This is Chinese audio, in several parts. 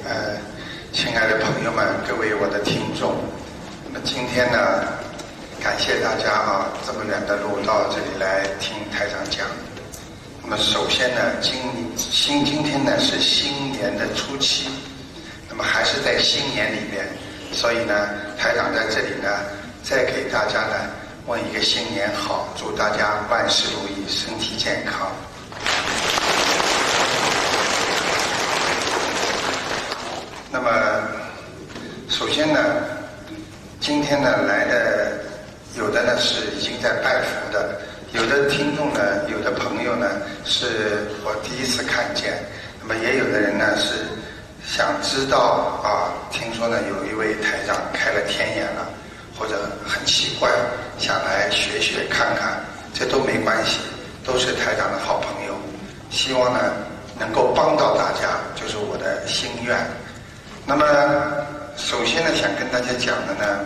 亲爱的朋友们，各位我的听众，那么今天呢，感谢大家这么远的路到这里来听台长讲。那么首先呢，今天呢是新年的初期，那么还是在新年里面，所以呢，台长在这里呢，再给大家呢问一个新年好，祝大家万事如意，身体健康。那么，首先呢，今天呢来的有的呢是已经在拜佛的，有的听众呢，有的朋友呢是我第一次看见，那么也有的人呢是想知道听说呢有一位台长开了天眼了，或者很奇怪想来学学看看，这都没关系，都是台长的好朋友，希望呢能够帮到大家，就是我的心愿。那么首先呢想跟大家讲的呢，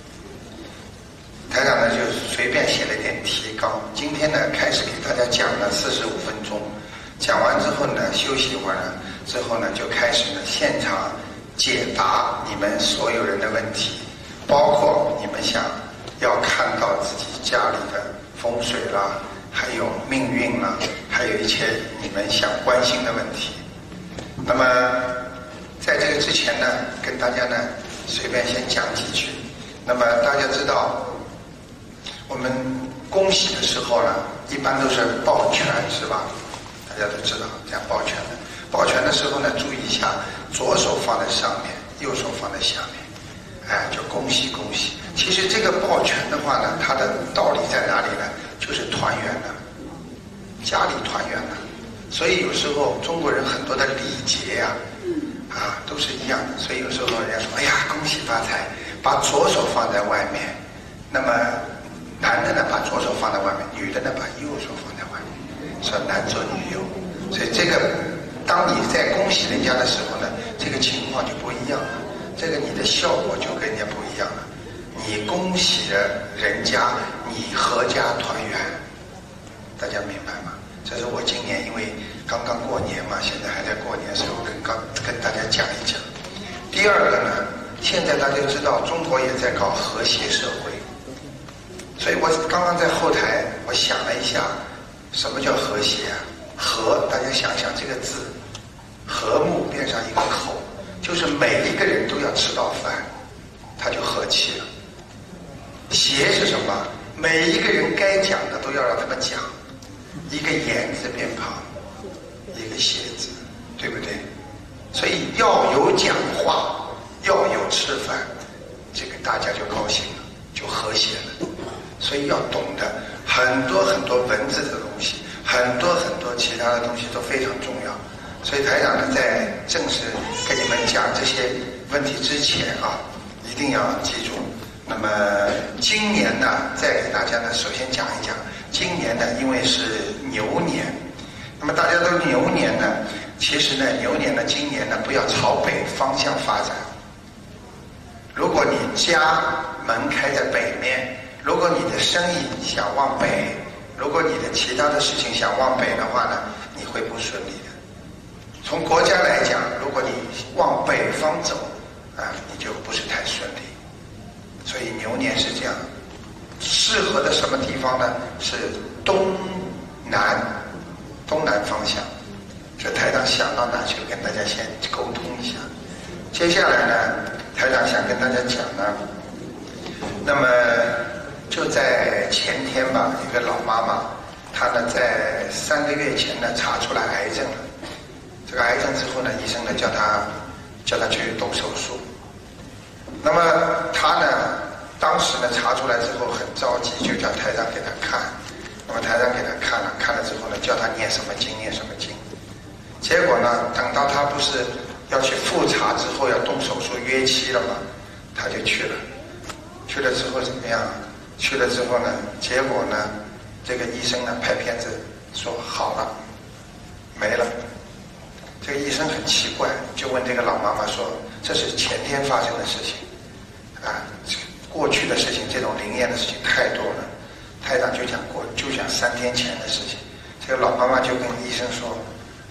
台长呢就随便写了点提纲，今天呢开始给大家讲了45分钟，讲完之后呢休息一会儿呢，之后呢就开始呢现场解答你们所有人的问题，包括你们想要看到自己家里的风水啦，还有命运啦，还有一切你们想关心的问题。那么在这个之前呢，跟大家呢随便先讲几句。那么大家知道，我们恭喜的时候呢，一般都是抱拳，是吧？大家都知道这样抱拳的。抱拳的时候呢，注意一下，左手放在上面，右手放在下面，就恭喜恭喜。其实这个抱拳的话呢，它的道理在哪里呢？就是团圆了，家里团圆了。所以有时候中国人很多的礼节都是一样的，所以有时候人家说，哎呀，恭喜发财，把左手放在外面，那么男的呢把左手放在外面，女的呢把右手放在外面，说男左女右。所以这个当你在恭喜人家的时候呢，这个情况就不一样了，这个你的效果就跟人家不一样了。你恭喜了人家，你阖家团圆，大家明白吗？这是我今年因为刚刚过年嘛，现在还在过年，所以我跟大家讲一讲。第二个呢，现在大家知道中国也在搞和谐社会，所以我刚刚在后台我想了一下，什么叫和谐啊？和，大家想想这个字，和睦边上一个口，就是每一个人都要吃到饭，他就和气了。谐是什么？每一个人该讲的都要让他们讲，一个言字边旁，一个谐字，对不对？所以要有讲话，要有吃饭，这个大家就高兴了，就和谐了。所以要懂得很多很多文字的东西，很多很多其他的东西都非常重要。所以台长呢，在正式跟你们讲这些问题之前一定要记住。那么今年呢，再给大家呢，首先讲一讲，今年呢，因为是牛年，那么大家都牛年呢，其实呢，牛年呢，今年呢，不要朝北方向发展。如果你家门开在北面，如果你的生意想往北，如果你的其他的事情想往北的话呢，你会不顺利的。从国家来讲，如果你往北方走你就不是太顺利。所以牛年是这样，适合的什么地方呢？是东南方向。这台长想到哪去，跟大家先沟通一下。接下来呢，台长想跟大家讲呢，那么就在前天吧，一个老妈妈，她呢在3个月前呢查出来癌症了。这个癌症之后呢，医生呢叫她去动手术。那么他呢，当时呢查出来之后很着急，就叫台长给他看。那么台长给他看了之后呢，叫他念什么经。结果呢，等到他不是要去复查之后要动手术约期了嘛，他就去了。去了之后怎么样？去了之后呢，结果呢，这个医生呢拍片子说好了，没了。这个医生很奇怪，就问这个老妈妈说：“这是前天发生的事情。”过去的事情，这种灵验的事情太多了。台长就讲3天前的事情。这个老妈妈就跟医生说：“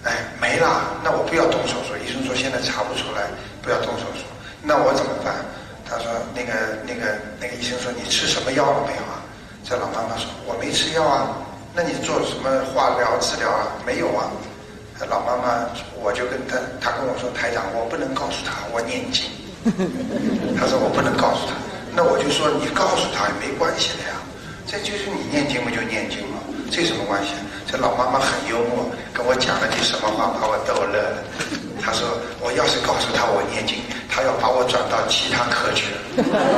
没了，那我不要动手术。医生说现在查不出来，不要动手术。那我怎么办？他说那个医生说你吃什么药了没有啊？这老妈妈说我没吃药啊。那你做什么化疗治疗啊？没有啊。老妈妈，我就跟他跟我说，台长，我不能告诉他我念经。他说我不能告诉他。那我就说你告诉他也没关系的呀，这就是你念经不就念经吗？这有什么关系？这老妈妈很幽默，跟我讲了句什么话，把我逗乐了。她说我要是告诉他我念经，他要把我转到其他科去了。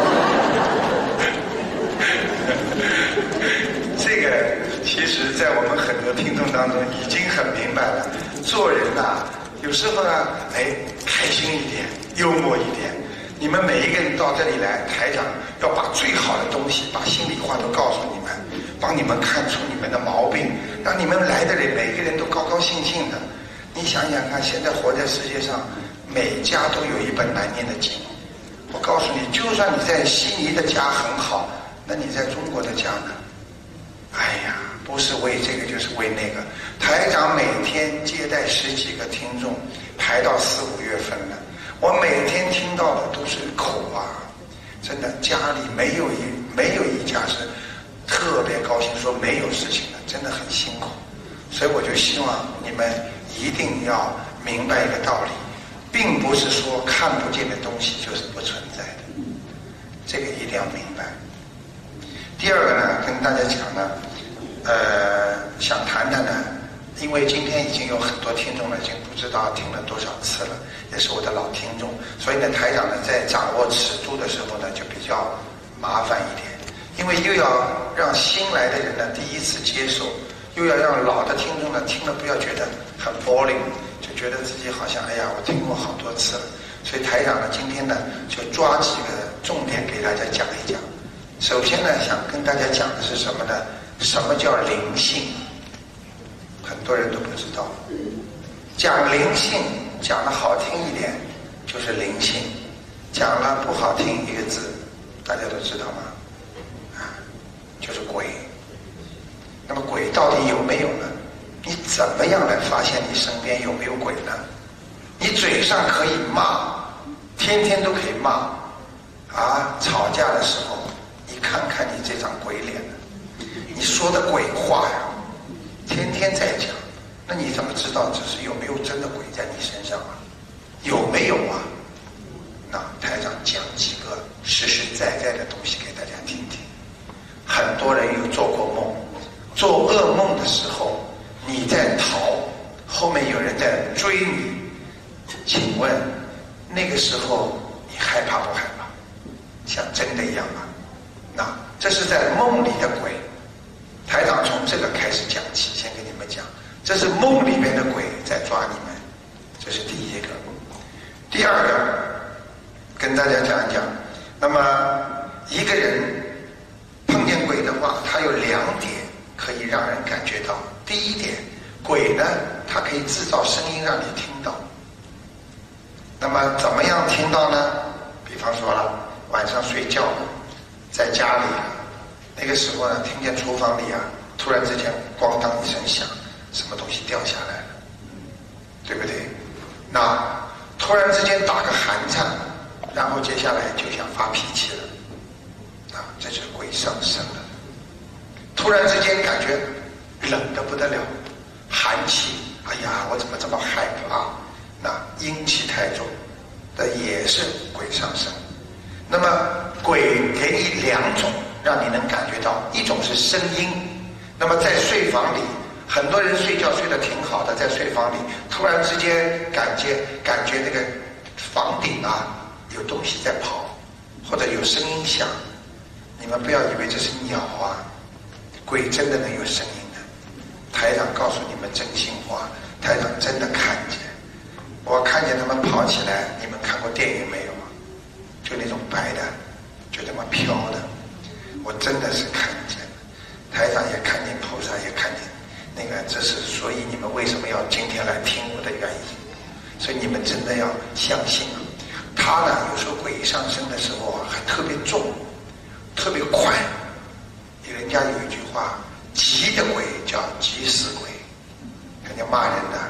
这个其实在我们很多听众当中已经很明白了，做人呐，有时候呢，开心一点，幽默一点。你们每一个人到这里来，台长要把最好的东西，把心里话都告诉你们，帮你们看出你们的毛病，让你们来的人每个人都高高兴兴的。你想想看，现在活在世界上，每家都有一本难念的经。我告诉你，就算你在悉尼的家很好，那你在中国的家呢？不是为这个就是为那个。台长每天接待10几个听众，排到4、5月份了。我每天听到的都是口啊，真的家里没有一家是特别高兴说没有事情的，真的很辛苦。所以我就希望你们一定要明白一个道理，并不是说看不见的东西就是不存在的，这个一定要明白。第二个呢，跟大家讲呢，想谈谈呢，因为今天已经有很多听众了，已经不知道听了多少次了，也是我的老听众，所以呢，台长呢在掌握尺度的时候呢，就比较麻烦一点，因为又要让新来的人呢第一次接受，又要让老的听众呢听了不要觉得很 boring， 就觉得自己好像我听过好多次了，所以台长呢今天呢就抓几个重点给大家讲一讲。首先呢，想跟大家讲的是什么呢？什么叫灵性？很多人都不知道。讲灵性，讲得好听一点就是灵性，讲了不好听一个字，大家都知道吗？就是鬼。那么鬼到底有没有呢？你怎么样来发现你身边有没有鬼呢？你嘴上可以骂，天天都可以骂，吵架的时候你看看你这张鬼脸，你说的鬼话呀，天天在讲，那你怎么知道这是有没有真的鬼在你身上啊？有没有啊？那台长讲几个实实在在的东西给大家听听。很多人有做过梦，做噩梦的时候你在逃，后面有人在追你，请问那个时候你害怕不害怕？像真的一样吗？那这是在梦里的鬼，台长从这个开始讲起，先跟你们讲，这是梦里面的鬼在抓你们，这是第一个。第二个，跟大家讲一讲，那么一个人碰见鬼的话，他有2点可以让人感觉到。第一点，鬼呢，它可以制造声音让你听到。那么怎么样听到呢？比方说了，晚上睡觉在家里，那个时候呢，听见厨房里突然之间咣当一声响，什么东西掉下来了，对不对？那突然之间打个寒颤，然后接下来就想发脾气了，这就是鬼上身了。突然之间感觉冷得不得了，寒气，我怎么这么害怕？那阴气太重，这也是鬼上身。那么鬼给你2种让你能感觉到，一种是声音。那么在睡房里，很多人睡觉睡得挺好的，在睡房里突然之间感觉那个房顶有东西在跑，或者有声音响，你们不要以为这是鸟鬼真的能有声音的。台长告诉你们真心话，台长真的看见，我看见他们跑起来，你们看过电影没有？就那种白的，就这么飘的，我真的是看见，台长也看见，菩萨也看见，那个这是所以你们为什么要今天来听我的原因，所以你们真的要相信他呢，有时候鬼上身的时候还特别重，特别快。人家有一句话，急的鬼叫急死鬼，人家骂人的，你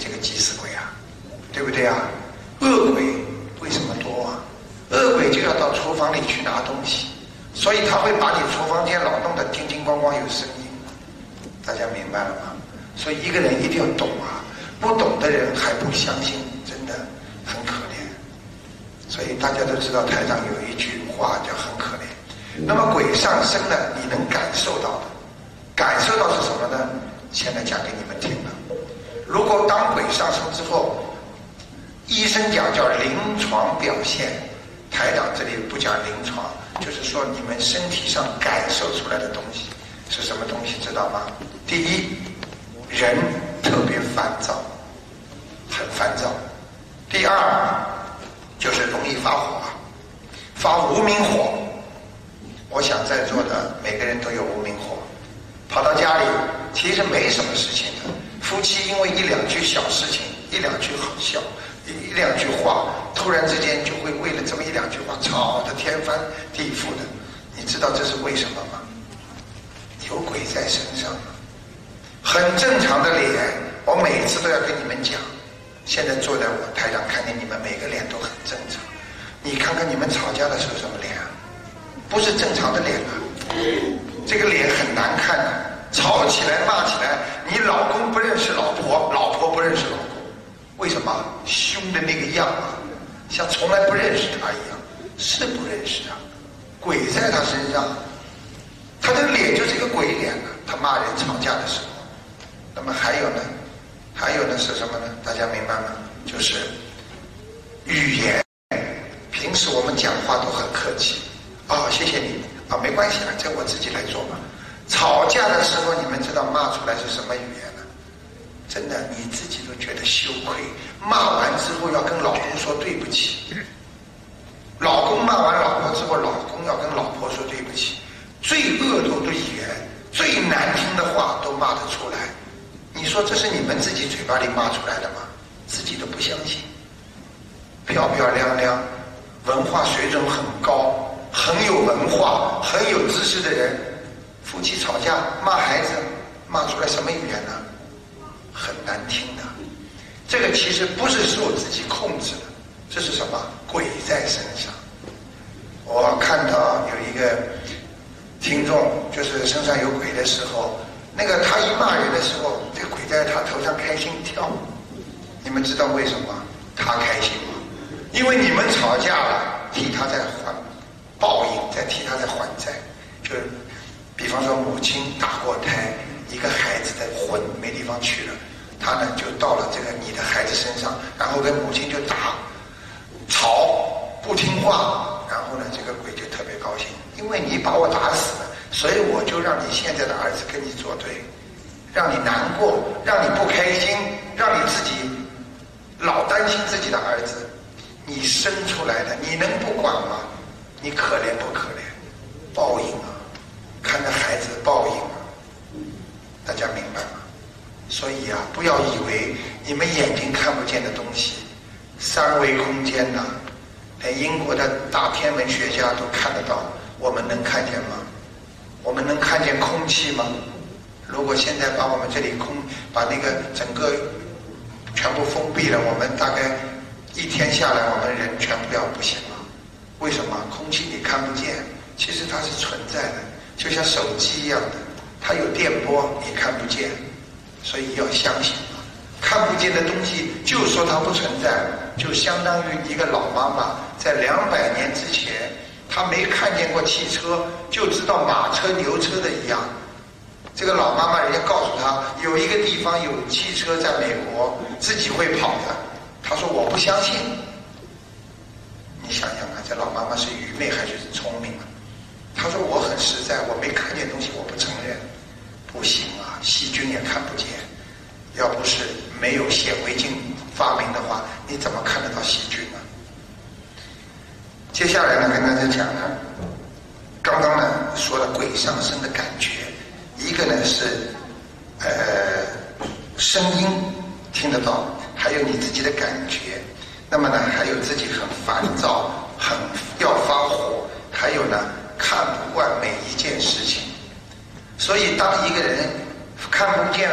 这个急死鬼啊，对不对啊？恶鬼为什么多啊？恶鬼就要到厨房里去拿东西，所以他会把你厨房间老弄得叮叮咣咣有声音。大家明白了吗？所以一个人一定要懂啊，不懂的人还不相信，真的很可怜。所以大家都知道台上有一句话叫很可怜。那么鬼上身了，你能感受到的，感受到是什么呢？现在讲给你们听了。如果当鬼上身之后，医生讲叫临床表现，台长这里不讲临床，就是说你们身体上感受出来的东西是什么东西，知道吗？第一，人特别烦躁，很烦躁。第二，就是容易发火，发无名火。我想在座的每个人都有无名火，跑到家里其实没什么事情的，夫妻因为一两句小事情，一两句一两句话，突然之间就会为了这么一两句话吵得天翻地覆的。你知道这是为什么吗？有鬼在身上。很正常的脸，我每次都要跟你们讲。现在坐在我台上，看见你们每个脸都很正常。你看看你们吵架的时候什么脸啊？不是正常的脸啊，这个脸很难看的。吵起来骂起来，你老公不认识老婆，老婆不认识老公，为什么？凶的那个样啊，像从来不认识他一样，是不认识啊，鬼在他身上，他的脸就是一个鬼脸啊。他骂人吵架的时候，那么还有呢是什么呢？大家明白吗？就是语言。平时我们讲话都很客气，谢谢你啊，没关系了，这我自己来做吧。吵架的时候，你们知道骂出来是什么语言呢？真的，你自己都觉得羞愧。骂完之后要跟老公说对不起，老公骂完老婆之后，老公要跟老婆说对不起。最恶毒的语言，最难听的话都骂得出来。你说这是你们自己嘴巴里骂出来的吗？自己都不相信。漂漂亮亮，文化水准很高，很有文化很有知识的人，夫妻吵架骂孩子，骂出来什么语言呢？很难听的。这个其实不是受自己控制的，这是什么？鬼在身上。我看到有一个听众，就是身上有鬼的时候，那个他一骂人的时候，这个鬼在他头上开心跳。你们知道为什么他开心吗？因为你们吵架了，替他在还报应，在替他在还债。就是比方说母亲打过胎，一个孩子的魂没地方去了，他呢就到了这个你的孩子身上，然后跟母亲就打吵不听话，然后呢这个鬼就特别高兴，因为你把我打死了，所以我就让你现在的儿子跟你作对，让你难过，让你不开心，让你自己老担心自己的儿子。你生出来的，你能不管吗？你可怜不可怜？报应啊，看着孩子报应啊，大家明白吗？所以啊，不要以为你们眼睛看不见的东西，三维空间呐，连英国的大天文学家都看得到，我们能看见吗？我们能看见空气吗？如果现在把我们这里把那个整个全部封闭了，我们大概一天下来，我们人全部要不行了。为什么？空气你看不见，其实它是存在的，就像手机一样的，它有电波，你看不见，所以要相信。看不见的东西，就说它不存在，就相当于一个老妈妈在200年之前，她没看见过汽车，就知道马车牛车的一样。这个老妈妈，人家告诉她有一个地方有汽车，在美国自己会跑的。他说我不相信。你想想看，这老妈妈是愚昧还是聪明啊？他说我很实在，我没看见东西，我不承认。不行啊，细菌也看不见，要不是没有显微镜发明的话，你怎么看得到细菌呢？接下来呢，跟大家讲呢，刚刚呢说了鬼上身的感觉，一个呢是声音听得到，还有你自己的感觉，那么呢还有自己很烦躁，很要发火，还有呢看不惯每一件事情。所以当一个人看不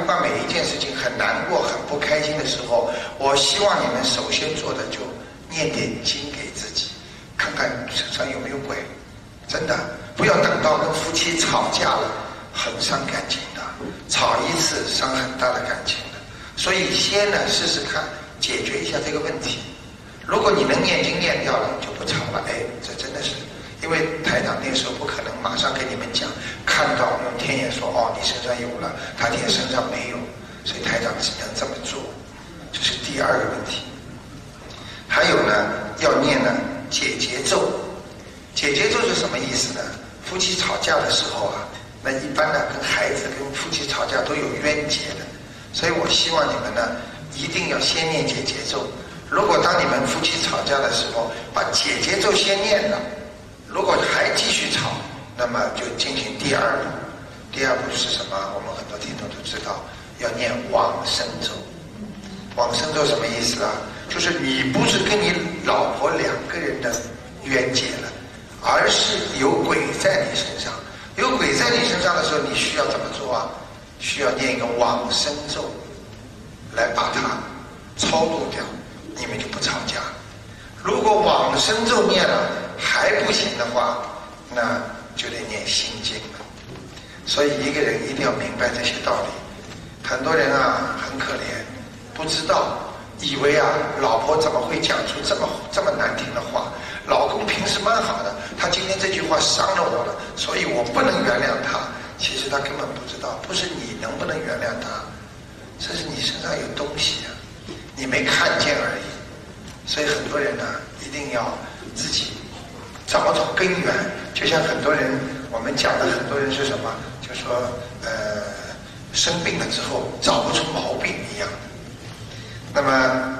管每一件事情很难过、很不开心的时候，我希望你们首先做的就念点经给自己，看看身上有没有鬼。真的，不要等到跟夫妻吵架了，很伤感情的，吵一次伤很大的感情的。所以先呢试试看，解决一下这个问题。如果你能念经念掉了，就不吵了。这真的是，因为台长那时候不可能马上给你们讲，看到用天眼说你身上有了，他姐身上没有，所以台长只能这么做。这是第二个问题。还有呢，要念呢解结咒。解结咒是什么意思呢？夫妻吵架的时候啊，那一般呢跟孩子跟夫妻吵架都有冤结的，所以我希望你们呢一定要先念解结咒。如果当你们夫妻吵架的时候，把解结咒先念了，如果还继续吵，那么就进行第二步。第二步是什么？我们很多听众都知道，要念往生咒。往生咒什么意思啊？就是你不是跟你老婆两个人的冤结了，而是有鬼在你身上。有鬼在你身上的时候，你需要怎么做啊？需要念一个往生咒来把它超度掉，你们就不吵架。如果往生咒念了还不行的话，那就得念心经了。所以一个人一定要明白这些道理。很多人啊很可怜，不知道，以为啊老婆怎么会讲出这么难听的话，老公平时蛮好的，他今天这句话伤了我了，所以我不能原谅他。其实他根本不知道，不是你能不能原谅他，这是你身上有东西啊，你没看见而已。所以很多人呢一定要自己找找根源。就像很多人，我们讲的很多人是什么，就说生病了之后找不出毛病一样。那么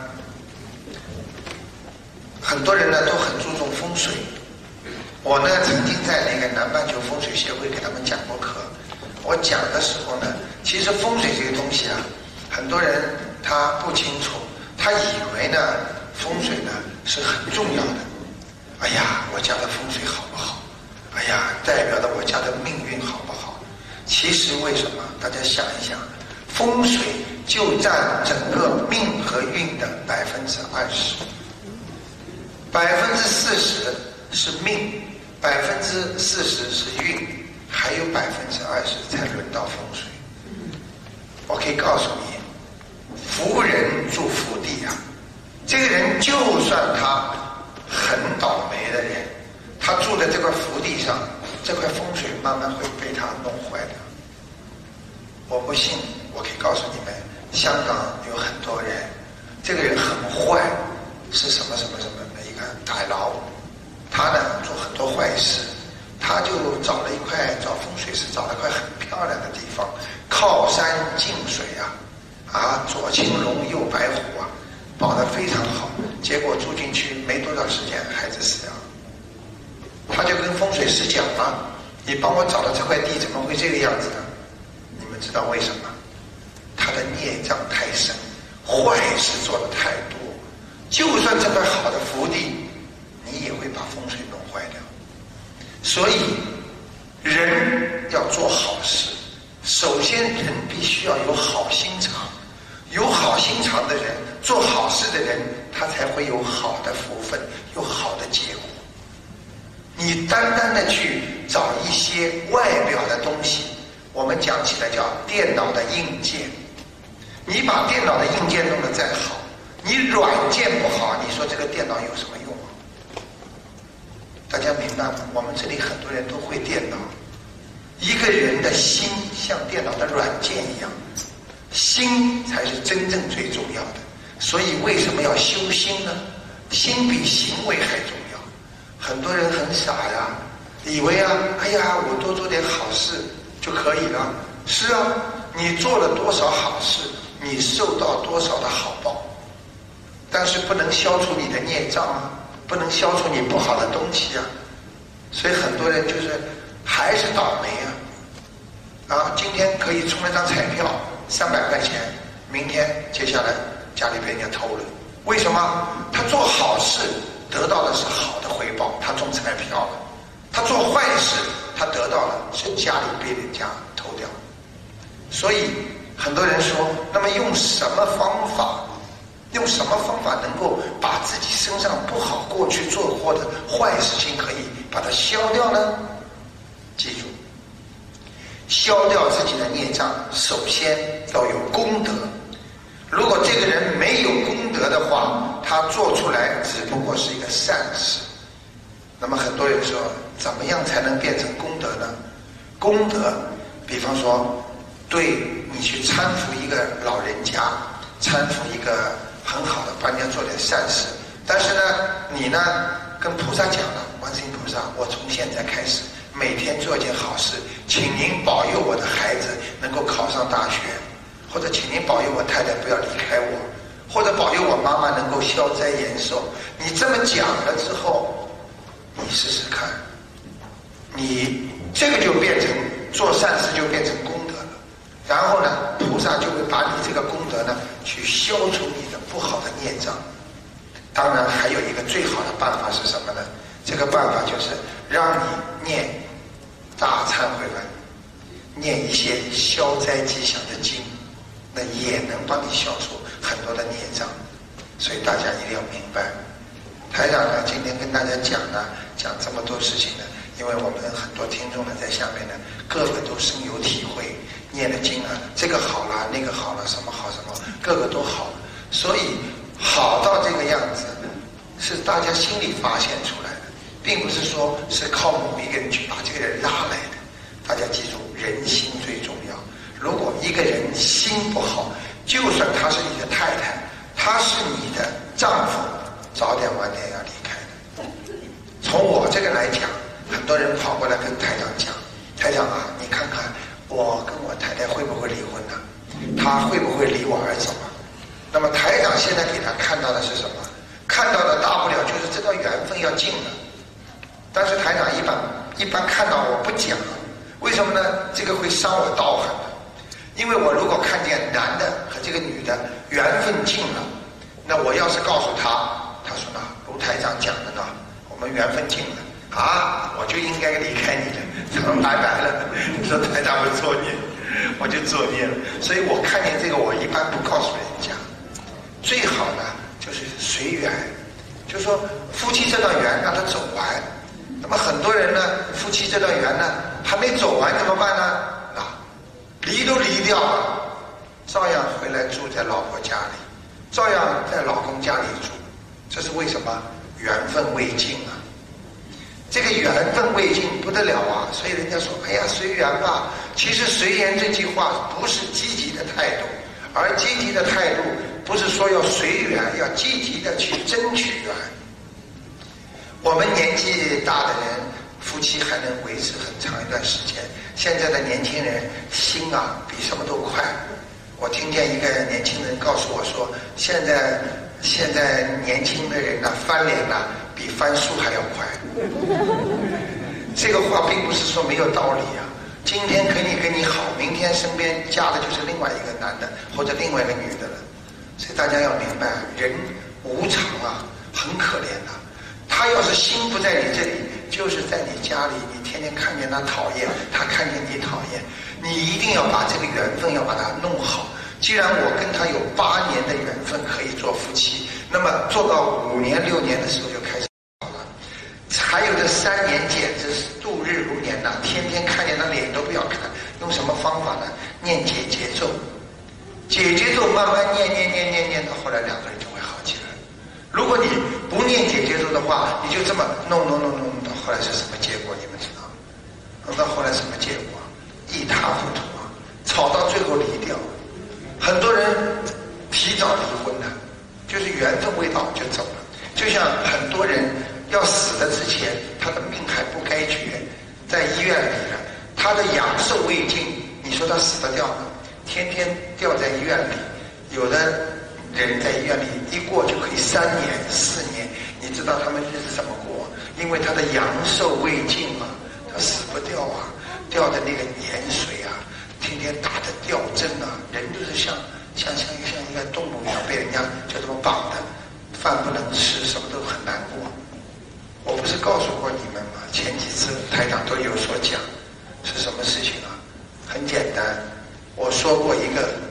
很多人呢都很注重风水。我呢曾经在那个南半球风水协会给他们讲过课。我讲的时候呢，其实风水这个东西啊，很多人他不清楚，他以为呢风水呢是很重要的。哎呀，我家的风水好不好？哎呀，代表了我家的命运好不好？其实为什么？大家想一想，风水就占整个命和运的20%，40%是命，40%是运，还有20%才轮到风水。我可以告诉你，福人住福地啊，这个人就算他很倒霉的人，他住在这块福地上，这块风水慢慢会被他弄坏的。我不信，我可以告诉你们，香港有很多人，这个人很坏，是什么什么什么的一个大佬，他呢做很多坏事，他就找风水师找了一块很漂亮的地方，靠山近水啊，左青龙右白虎啊，保得非常好。结果住进去没多少时间，孩子死掉了。他就跟风水师讲了，你帮我找到这块地怎么会这个样子呢？你们知道为什么？他的孽障太深，坏事做得太多，就算这块好的福地，你也会把风水弄坏掉。所以人要做好事，首先人必须要有好心肠，有好心肠的人，做好事的人，他才会有好的福分，有好的结果。你单单的去找一些外表的东西，我们讲起来叫电脑的硬件，你把电脑的硬件弄得再好，你软件不好，你说这个电脑有什么用啊？大家明白吗？我们这里很多人都会电脑，一个人的心像电脑的软件一样，心才是真正最重要的。所以为什么要修心呢？心比行为还重要。很多人很傻呀，以为哎呀，我多做点好事就可以了。是啊，你做了多少好事，你受到多少的好报，但是不能消除你的孽障啊，不能消除你不好的东西啊。所以很多人就是还是倒霉啊！今天可以充了张彩票300块钱，明天接下来家里被人家偷了。为什么？他做好事得到的是好的回报，他中彩票了；他做坏事，他得到了是家里被人家偷掉。所以很多人说，那么用什么方法？用什么方法能够把自己身上不好过去做过的坏事情可以把它消掉呢？记住，消掉自己的孽障，首先要有功德。如果这个人没有功德的话，他做出来只不过是一个善事。那么很多人说，怎么样才能变成功德呢？功德，比方说，对你去搀扶一个老人家，搀扶一个很好的，帮人家做点善事。但是呢，你呢跟菩萨讲了，观世音菩萨，我从现在开始每天做一件好事，请您保佑我的孩子能够考上大学，或者请您保佑我太太不要离开我，或者保佑我妈妈能够消灾延寿。你这么讲了之后，你试试看，你这个就变成做善事，就变成功德了。然后呢，菩萨就会把你这个功德呢去消除你的不好的孽障。当然还有一个最好的办法是什么呢？这个办法就是让你念大忏悔文，念一些消灾吉祥的经，那也能帮你消除很多的孽障。所以大家一定要明白，台长呢今天跟大家讲这么多事情呢，因为我们很多听众呢在下面呢，个个都深有体会，念的经啊，这个好了，那个好了，什么好什么，个个都好，所以好到这个样子，是大家心里发现出来的，并不是说是靠某一个人去把这个人拉来的。大家记住，人心最重要。如果一个人心不好，就算他是你的太太，他是你的丈夫，早点晚点要离开的。从我这个来讲，很多人跑过来跟台长讲，台长啊，你看看我跟我太太会不会离婚呢？他会不会离我而走啊？那么台长现在给他看到的是什么？看到的大不了就是这段缘分要尽了。但是台长一般看到我不讲，为什么呢？这个会伤我道行的。因为我如果看见男的和这个女的缘分尽了，那我要是告诉他，他说呢，卢台长讲的呢，我们缘分尽了啊，我就应该离开你的，他说拜拜了。你说台长会作孽，我就作孽了。所以我看见这个，我一般不告诉人家。最好呢就是随缘，就是说夫妻这段缘让他走完。那么很多人呢，夫妻这段缘呢还没走完怎么办呢？啊，离都离掉了，照样回来住在老婆家里，照样在老公家里住。这是为什么？缘分未尽啊。这个缘分未尽不得了啊，所以人家说，哎呀，随缘吧。其实随缘这句话不是积极的态度，而积极的态度不是说要随缘，要积极的去争取缘。我们年纪大的人，夫妻还能维持很长一段时间。现在的年轻人心啊，比什么都快。我听见一个年轻人告诉我说，现在年轻的人翻脸比翻书还要快。这个话并不是说没有道理啊。今天跟你好，明天身边嫁的就是另外一个男的或者另外一个女的了。所以大家要明白，人无常啊，很可怜的。他要是心不在你这里，就是在你家里，你天天看见他讨厌，他看见你讨厌，你一定要把这个缘分要把它弄好。既然我跟他有8年的缘分可以做夫妻，那么做到5年6年的时候就开始好了。还有这3年简直是度日如年呐，天天看见他脸都不要看。用什么方法呢？念解结咒，解结咒慢慢念到后来，2个人就会好起来。如果你不念解结咒的话，你就这么弄到后来是什么结果？你们知道？弄到后来什么结果？一塌糊涂啊！吵到最后离掉。很多人提早离婚了，就是缘分未到就走了。就像很多人要死的之前，他的命还不该绝，在医院里了，他的阳寿未尽，你说他死得掉吗？天天吊在医院里，有的人在医院里一过就可以3年4年，你知道他们日子怎么过？因为他的阳寿未尽啊，他死不掉啊，掉的那个盐水啊，天天打的吊针啊，人就是像一个动物一样被人家就这么绑的，饭不能吃，什么都很难过。我不是告诉过你们吗？前几次台长都有所讲，是什么事情啊？很简单，我说过一个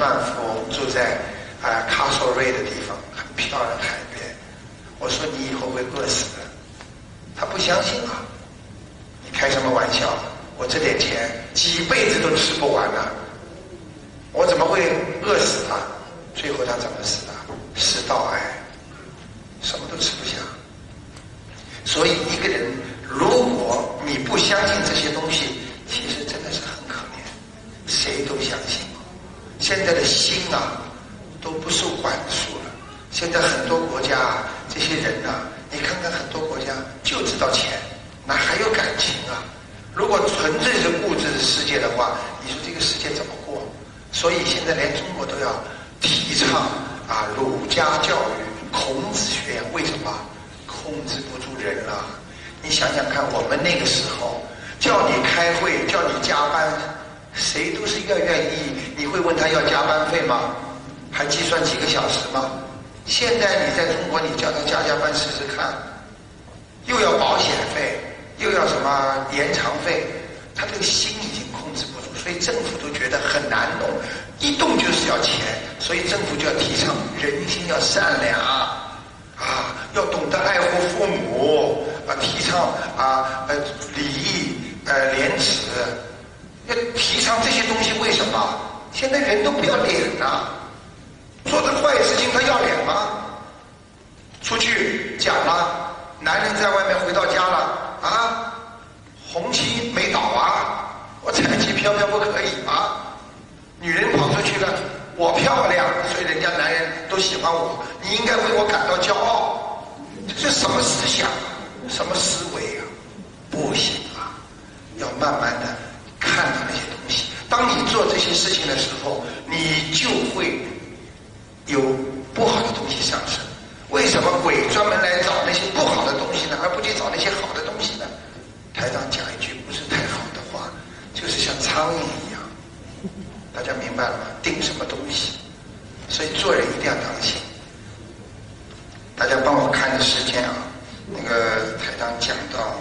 万富翁住在卡索瑞的地方，很漂亮的海边。我说你以后会饿死的，他不相信啊！你开什么玩笑？我这点钱几辈子都吃不完啊！我怎么会饿死啊？最后他怎么死的？食道癌，什么都吃不下。所以一个人，如果你不相信这些东西，其实真的是很可怜。谁都相信，现在的心啊都不受管束了。现在很多国家这些人啊，你看看很多国家就知道钱，哪还有感情啊？如果纯粹是物质的世界的话，你说这个世界怎么过？所以现在连中国都要提倡儒家教育、孔子学养。为什么？控制不住人了。你想想看，我们那个时候叫你开会，叫你加班，谁都是愿意。你会问他要加班费吗？还计算几个小时吗？现在你在中国，你叫他加班试试看，又要保险费，又要什么延长费，他这个心已经控制不住，所以政府都觉得很难弄，一动就是要钱，所以政府就要提倡人心要善良要懂得爱护父母提倡礼义廉耻，要提倡这些东西。为什么？现在人都不要脸做这坏事情他要脸吗？出去讲了，男人在外面回到家了红旗没倒我彩旗飘飘不可以吗？女人跑出去了，我漂亮，所以人家男人都喜欢我，你应该为我感到骄傲。这是什么思想什么思维不行要慢慢的看到那些东西。当你做这些事情的时候，你就会有不好的东西上升。为什么鬼专门来找那些不好的东西呢，而不去找那些好的东西呢？台长讲一句不是太好的话，就是像苍蝇一样，大家明白了吗？盯什么东西。所以做人一定要当心。大家帮我看着时间那个台长讲到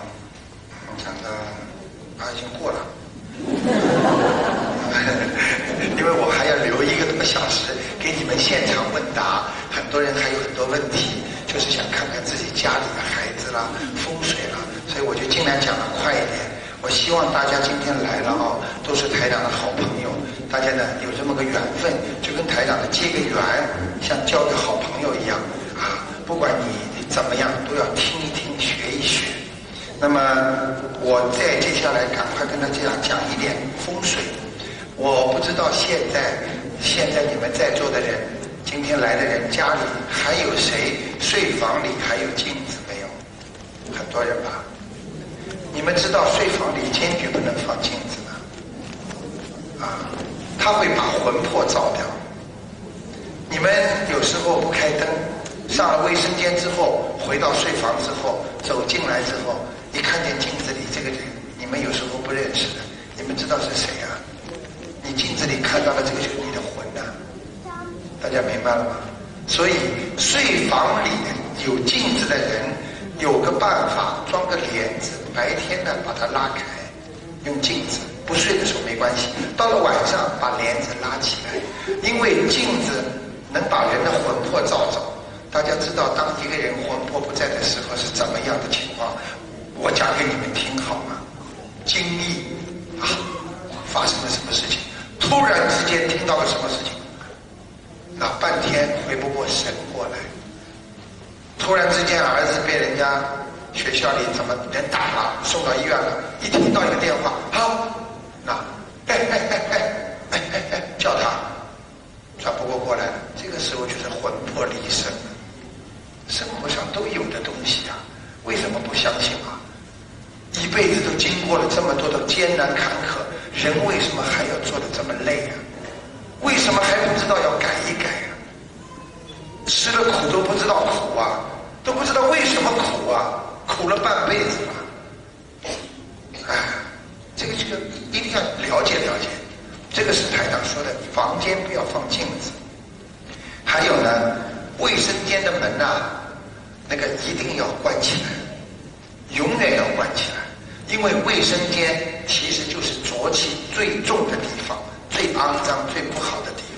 已经过了因为我还要留1个多小时给你们现场问答，很多人还有很多问题，就是想看看自己家里的孩子啦、风水啦，所以我就尽量讲得快一点。我希望大家今天来了都是台长的好朋友，大家呢有这么个缘分，就跟台长的结个缘，像交个好朋友一样不管你怎么样都要听一听学一学。那么我再接下来赶快跟大家讲一点风水。我不知道现在你们在座的人，今天来的人家里还有谁睡房里还有镜子没有？很多人吧。你们知道睡房里坚决不能放镜子的它会把魂魄照掉。你们有时候不开灯，上了卫生间之后，回到睡房之后，走进来之后，你看见镜子里这个人，你们有时候不认识的，你们知道是谁你镜子里看到的这个就是你的魂大家明白了吗？所以睡房里有镜子的人有个办法，装个帘子，白天呢把它拉开，用镜子，不睡的时候没关系，到了晚上把帘子拉起来，因为镜子能把人的魂魄照走。大家知道当一个人魂魄不在的时候是怎么样的情况？我讲给你们听好吗？经历发生了什么事情，突然之间听到了什么事情，那半天回不过神过来，突然之间儿子被人家学校里怎么人打了，送到医院了，一听到一个电话叫他转不过来了，这个时候就是魂魄离身了。生活上都有的东西为什么不相信一辈子都经过了这么多的艰难坎坷，人为什么还要做得这么累为什么还不知道要改一改吃了苦都不知道苦都不知道为什么苦苦了半辈子这个一定要了解了解。这个是台长说的，房间不要放镜子。还有呢，卫生间的门那个一定要关起来，永远要关起来，因为卫生间其实就是浊气最重的地方，最肮脏最不好的地方。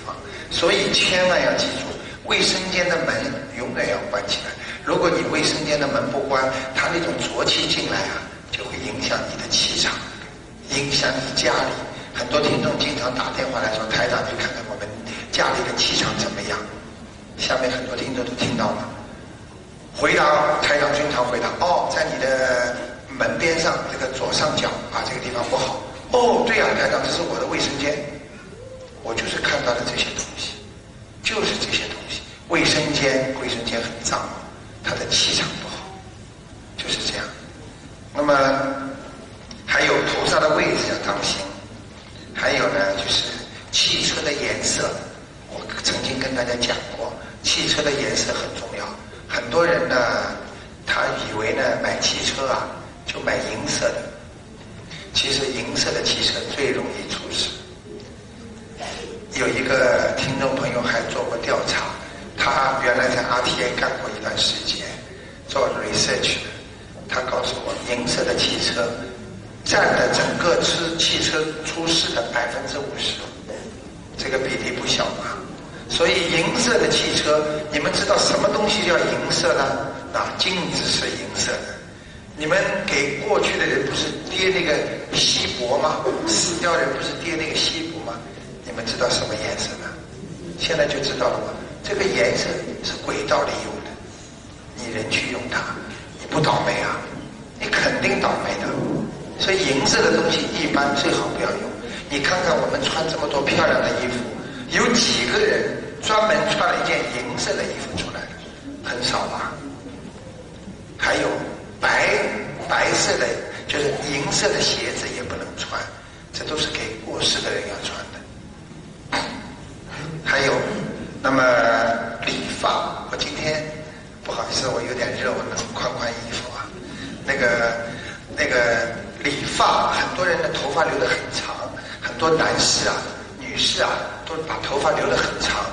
所以千万要记住，卫生间的门永远要关起来。如果你卫生间的门不关，它那种浊气进来啊，就会影响你的气场，影响你家里。很多听众经常打电话来说，台长，你看看我们家里的气场怎么样？下面很多听众都听到了，回答台长经常回答，在你的门边上这个左上角啊，这个地方不好。对呀，台长，这是我的卫生间，我就是看到了这些东西，就是这些东西。卫生间很脏，它的气场不好，就是这样。那么还有头上的位置要当心，还有呢就是汽车的颜色，我曾经跟大家讲过，汽车的颜色很重要。很多人呢，他以为呢买汽车啊就买银色的，其实银色的汽车最容易出事。有一个听众朋友还做过调查，他原来在 RTA 干过一段时间做 research， 他告诉我，银色的汽车占了整个汽车出事的50%，这个比例不小嘛。所以银色的汽车，你们知道什么东西叫银色呢？镜子是银色的。你们给过去的人不是跌那个锡箔吗？死掉人不是跌那个锡箔吗？你们知道什么颜色呢？现在就知道了吗？这个颜色是轨道里用的，你人去用它，你不倒霉啊？你肯定倒霉的。所以银色的东西一般最好不要用。你看看我们穿这么多漂亮的衣服，有几个人专门穿了一件银色的衣服出来的？很少吧。还有白色的，就是银色的鞋子也不能穿，这都是给过世的人要穿的。还有，那么理发，我今天不好意思，我有点热，我能宽衣服啊。那个理发，很多人的头发留得很长，很多男士啊、女士啊，都把头发留得很长。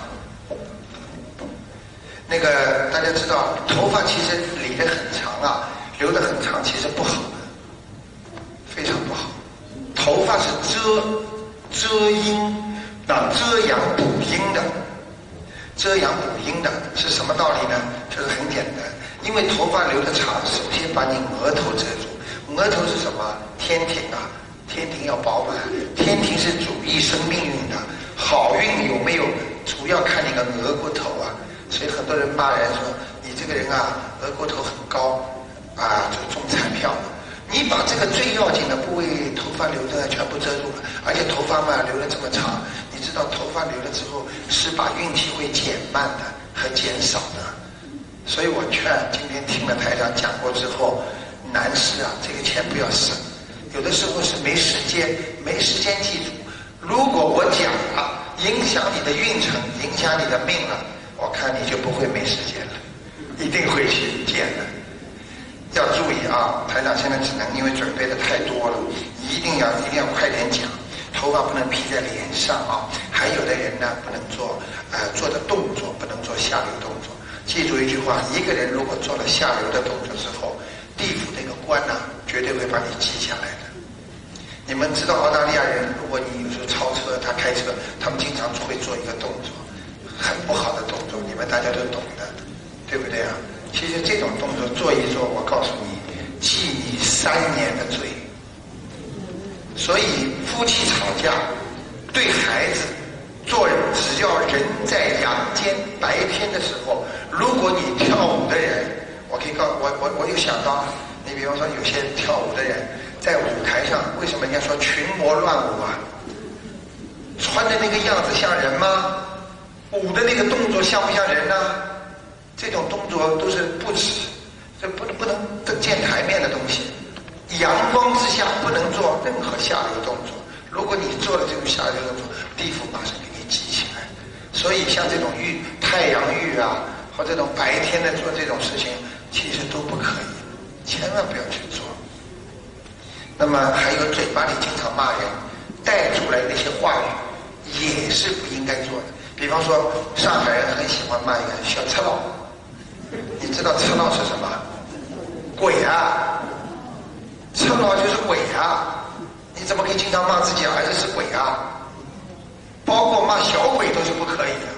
那个大家知道，头发其实理得很长啊，留得很长，其实不好的，非常不好。头发是遮阴，遮阳补阴的。遮阳补阴的是什么道理呢？就是很简单，因为头发留得长，首先把你额头遮住。额头是什么？天庭啊，天庭要饱满，天庭是主一生命运的，好运有没有，主要看你的额骨头啊。所以很多人骂人说，你这个人啊，额骨头很高啊，就中彩票了。你把这个最要紧的部位头发留的全部遮住了，而且头发嘛留了这么长，你知道头发留了之后是把运气会减慢的和减少的。所以我劝今天听了台长讲过之后，男士啊，这个钱不要省，有的时候是没时间记住。如果我讲了，影响你的运程，影响你的命了，我看你就不会没时间了，一定会去见的。要注意啊，台长现在只能因为准备的太多了，一定要快点讲。头发不能披在脸上啊，还有的人呢不能做的动作，不能做下流动作。记住一句话，一个人如果做了下流的动作之后，地府那个官绝对会把你记下来的。你们知道澳大利亚人，如果你有时候超车，他开车，他们经常会做一个动作，很不好的动作，你们大家都懂的，对不对啊？其实这种动作做一做，我告诉你，记你3年的罪。所以夫妻吵架，对孩子做人，只要人在阳间白天的时候，如果你跳舞的人，我可以我有想到，你比方说有些跳舞的人在舞台上，为什么人家说群魔乱舞啊？穿的那个样子像人吗？舞的那个动作像不像人呢？这种动作都是不耻，这不能见台面的东西。阳光之下不能做任何下流动作，如果你做了这种下流动作，地府马上给你记起来。所以像这种太阳浴啊，或这种白天的做这种事情，其实都不可以，千万不要去做。那么还有嘴巴里经常骂人，带出来那些话语也是不应该做的。比方说上海人很喜欢骂一个小赤佬，你知道赤佬是什么？鬼啊！赤佬就是鬼啊！你怎么可以经常骂自己儿子是鬼啊？包括骂小鬼都是不可以的。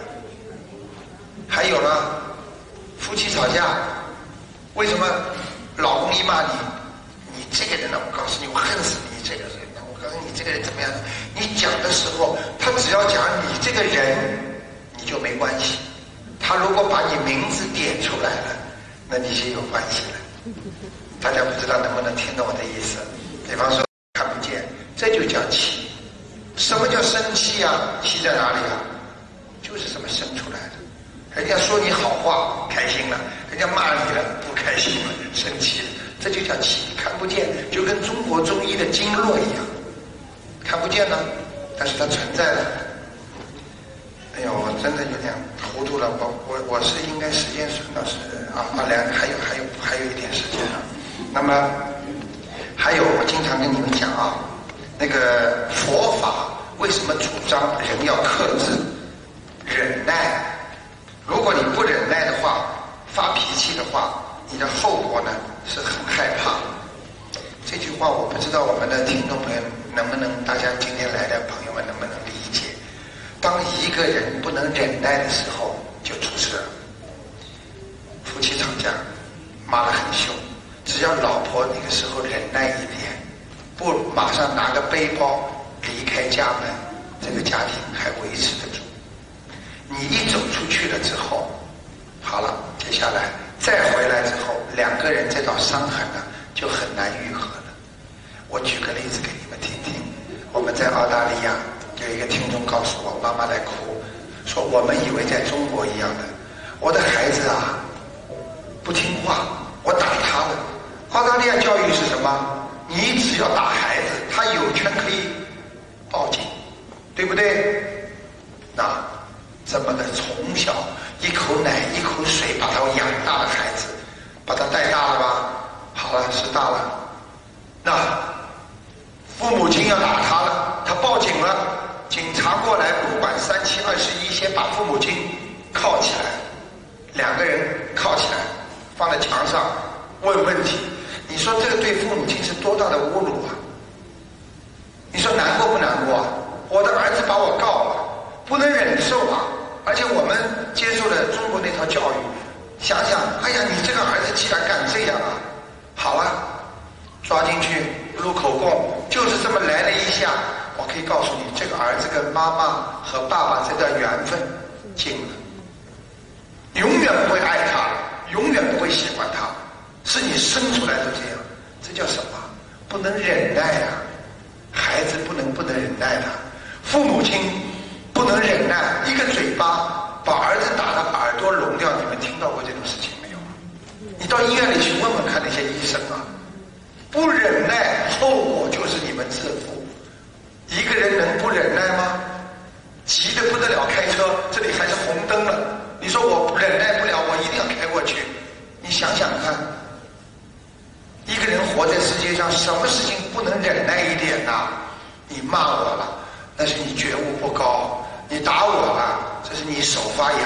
还有呢，夫妻吵架，为什么老公一骂你，你这个人呢，我告诉你，我恨死你这个人，我告诉你这个人怎么样？你讲的时候，他只要讲你这个人，你就没关系。他如果把你名字点出来了，那你就有关系了。大家不知道能不能听懂我的意思？比方说看不见，这就叫气。什么叫生气啊？气在哪里啊？就是这么生出来的。人家说你好话开心了，人家骂你了不开心了，生气了，这就叫气。看不见，就跟中国中医的经络一样，看不见呢，但是它存在的。哎呦，我真的有点糊涂了，我是应该时间算到是还有一点时间了。那么还有，我经常跟你们讲啊，那个佛法为什么主张人要克制、忍耐？如果你不忍耐的话，发脾气的话，你的后果呢是很害怕。这句话我不知道我们的听众朋友能不能，大家今天来的朋友们能不能理解？当一个人不能忍耐的时候，就出事了。夫妻吵架，骂得很凶，只要老婆那个时候忍耐一点，不马上拿个背包离开家门，这个家庭还维持得住。你一走出去了之后，好了，接下来再回来之后，两个人这道伤痕呢就很难愈合了。我举个例子给你们听听。我们在澳大利亚有一个听众告诉我，妈妈来哭，说我们以为在中国一样的，我的孩子啊不听话，我打他了。澳大利亚教育是什么？你只要打孩子，他有权可以报警，对不对？那这么的从小一口奶一口水把他养大的孩子，把他带大了吧？好了，是大了。那父母亲要打他了，他报警了，警察过来，不管3721，先把父母亲铐起来，两个人铐起来，放在墙上问问题。你说这个对父母亲是多大的侮辱啊？你说难过不难过啊？我的儿子把我告了，不能忍受啊！而且我们接受了中国那套教育，想想，哎呀，你这个儿子既然敢这样啊，好了，抓进去录口供，就是这么来了一下。我可以告诉你，这个儿子跟妈妈和爸爸这段缘分尽了，永远不会爱他，永远不会喜欢他，是你生出来的这样，这叫什么？不能忍耐啊！孩子不能忍耐的，父母亲不能忍耐，一个嘴巴把儿子打得耳朵聋掉，你们听到过这种事情没有？你到医院里去问问看那些医生啊，不忍耐，后果就是你们自负。一个人能不忍耐吗？急得不得了，开车这里还是红灯了，你说我忍耐不了，我一定要开过去。你想想看，一个人活在世界上，什么事情不能忍耐一点呐？你骂我了，那是你觉悟不高；你打我了，这是你手发痒。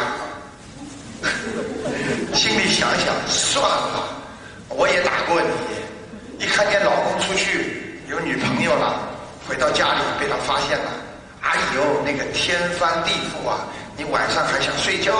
心里想想，算了，我也打过你。一看见老公出去有女朋友了，回到家里被他发现了，哎呦，那个天翻地覆啊！你晚上还想睡觉？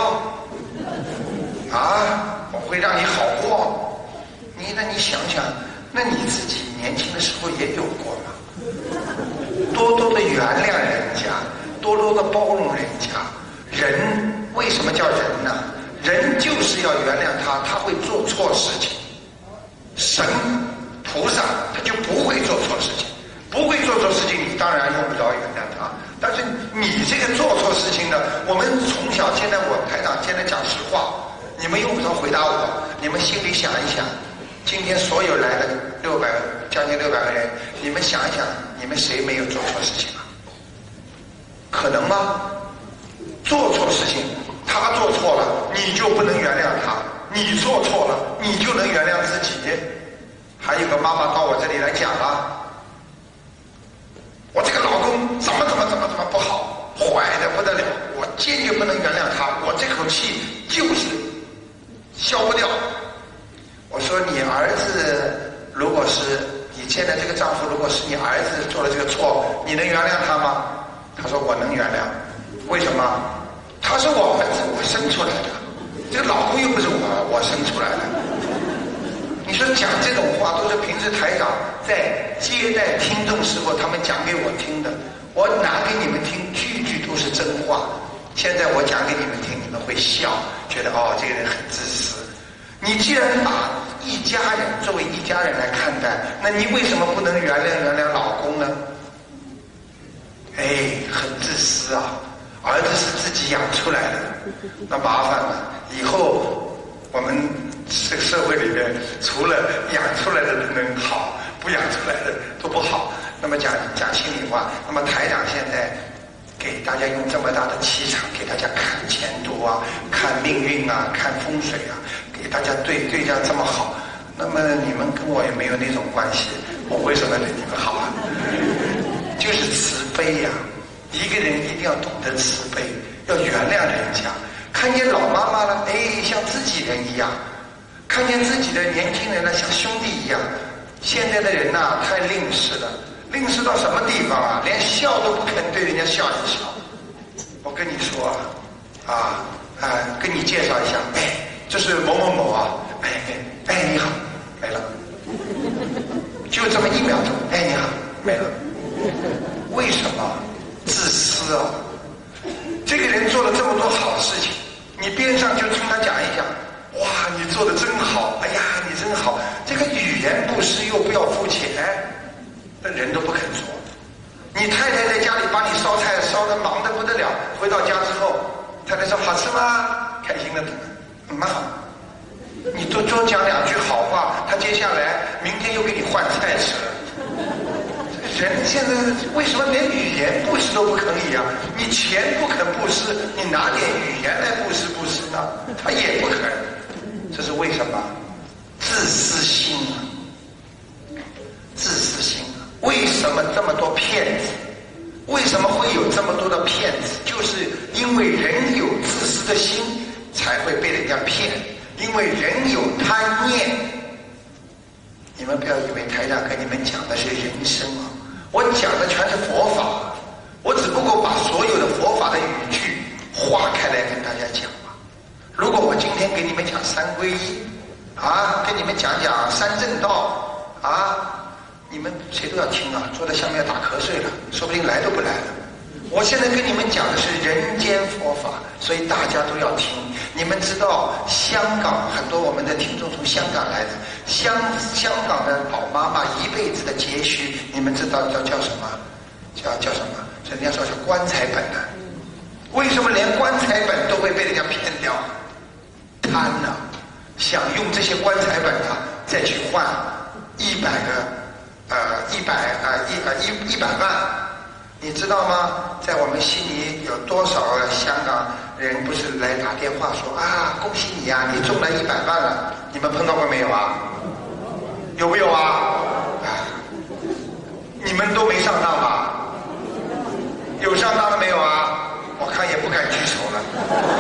啊，我会让你好过。那你想想，那你自己年轻的时候也有过吗？多多的原谅人家，多多的包容人家。人为什么叫人呢？人就是要原谅他，他会做错事情。神菩萨他就不会做错事情，不会做错事情，你当然用不着原谅他。但是你这个做错事情呢，我们从小，现在我台长现在讲实话，你们用不着回答我，你们心里想一想，今天所有来的将近600个人，你们想一想，你们谁没有做错事情啊？可能吗？做错事情，他做错了，你就不能原谅他；你做错了，你就能原谅自己。还有个妈妈到我这里来讲了，我这个老公怎么不好，坏的不得了，我坚决不能原谅他，我这口气就是消不掉。我说你儿子如果是你现在这个丈夫，如果是你儿子做了这个错，你能原谅他吗？他说我能原谅。为什么？他是我儿子，我生出来的， 这个老公又不是我生出来的。你说讲这种话都是平时台长在接待听众时候他们讲给我听的，我拿给你们听，句句都是真话。现在我讲给你们听，你们会笑，觉得哦，这个人很自私。你既然把一家人作为一家人来看待，那你为什么不能原谅老公呢？哎，很自私啊！儿子是自己养出来的，那麻烦了。以后我们这个社会里面，除了养出来的人好，不养出来的都不好。那么讲心里话，那么台长现在给大家用这么大的气场，给大家看前途啊，看命运啊，看风水啊，给大家对大家这么好，那么你们跟我也没有那种关系，我为什么对你们好啊？就是慈悲呀，一个人一定要懂得慈悲，要原谅人家。看见老妈妈了，哎，像自己人一样；看见自己的年轻人了，像兄弟一样。现在的人呐，太吝啬了，吝啬到什么地方啊？连笑都不肯对人家笑一笑。我跟你说跟你介绍一下，哎，这是某某某啊，哎，你好，没了，就这么1秒钟，哎，你好，没了。为什么？自私啊！这个人做了这么多好事情，你边上就冲他讲一讲，哇，你做的真好，哎呀，你真好。这个语言不施又不要付钱，那人都不肯做。你太太在家里帮你烧菜，烧得忙得不得了，回到家之后，太太说好吃吗？开心的蛮好。你多讲2句好话，他接下来明天又给你换菜吃了。人现在为什么连语言布施都不可以啊？你钱不肯布施，你拿点语言来布施呢？他也不肯，这是为什么？自私心啊！自私心啊！为什么这么多骗子？为什么会有这么多的骗子？就是因为人有自私的心，才会被人家骗。因为人有贪念。你们不要以为台长跟你们讲的是人生啊！我讲的全是佛法，我只不过把所有的佛法的语句化开来跟大家讲嘛。如果我今天给你们讲三皈依啊，跟你们讲三正道啊，你们谁都要听啊，坐在下面要打瞌睡了，说不定来都不来了。我现在跟你们讲的是人间佛法，所以大家都要听。你们知道香港很多我们的听众从香港来的，香港的老妈妈一辈子的积蓄，你们知道叫什么？叫什么？人家说是棺材本呢。为什么连棺材本都会被人家骗掉？贪呢，想用这些棺材本再去换100万。你知道吗？在我们悉尼有多少香港人不是来打电话说啊，恭喜你啊，你中了100万了。你们碰到过没有啊？有没有啊？你们都没上当吧？有上当的没有啊？我看也不敢举手了。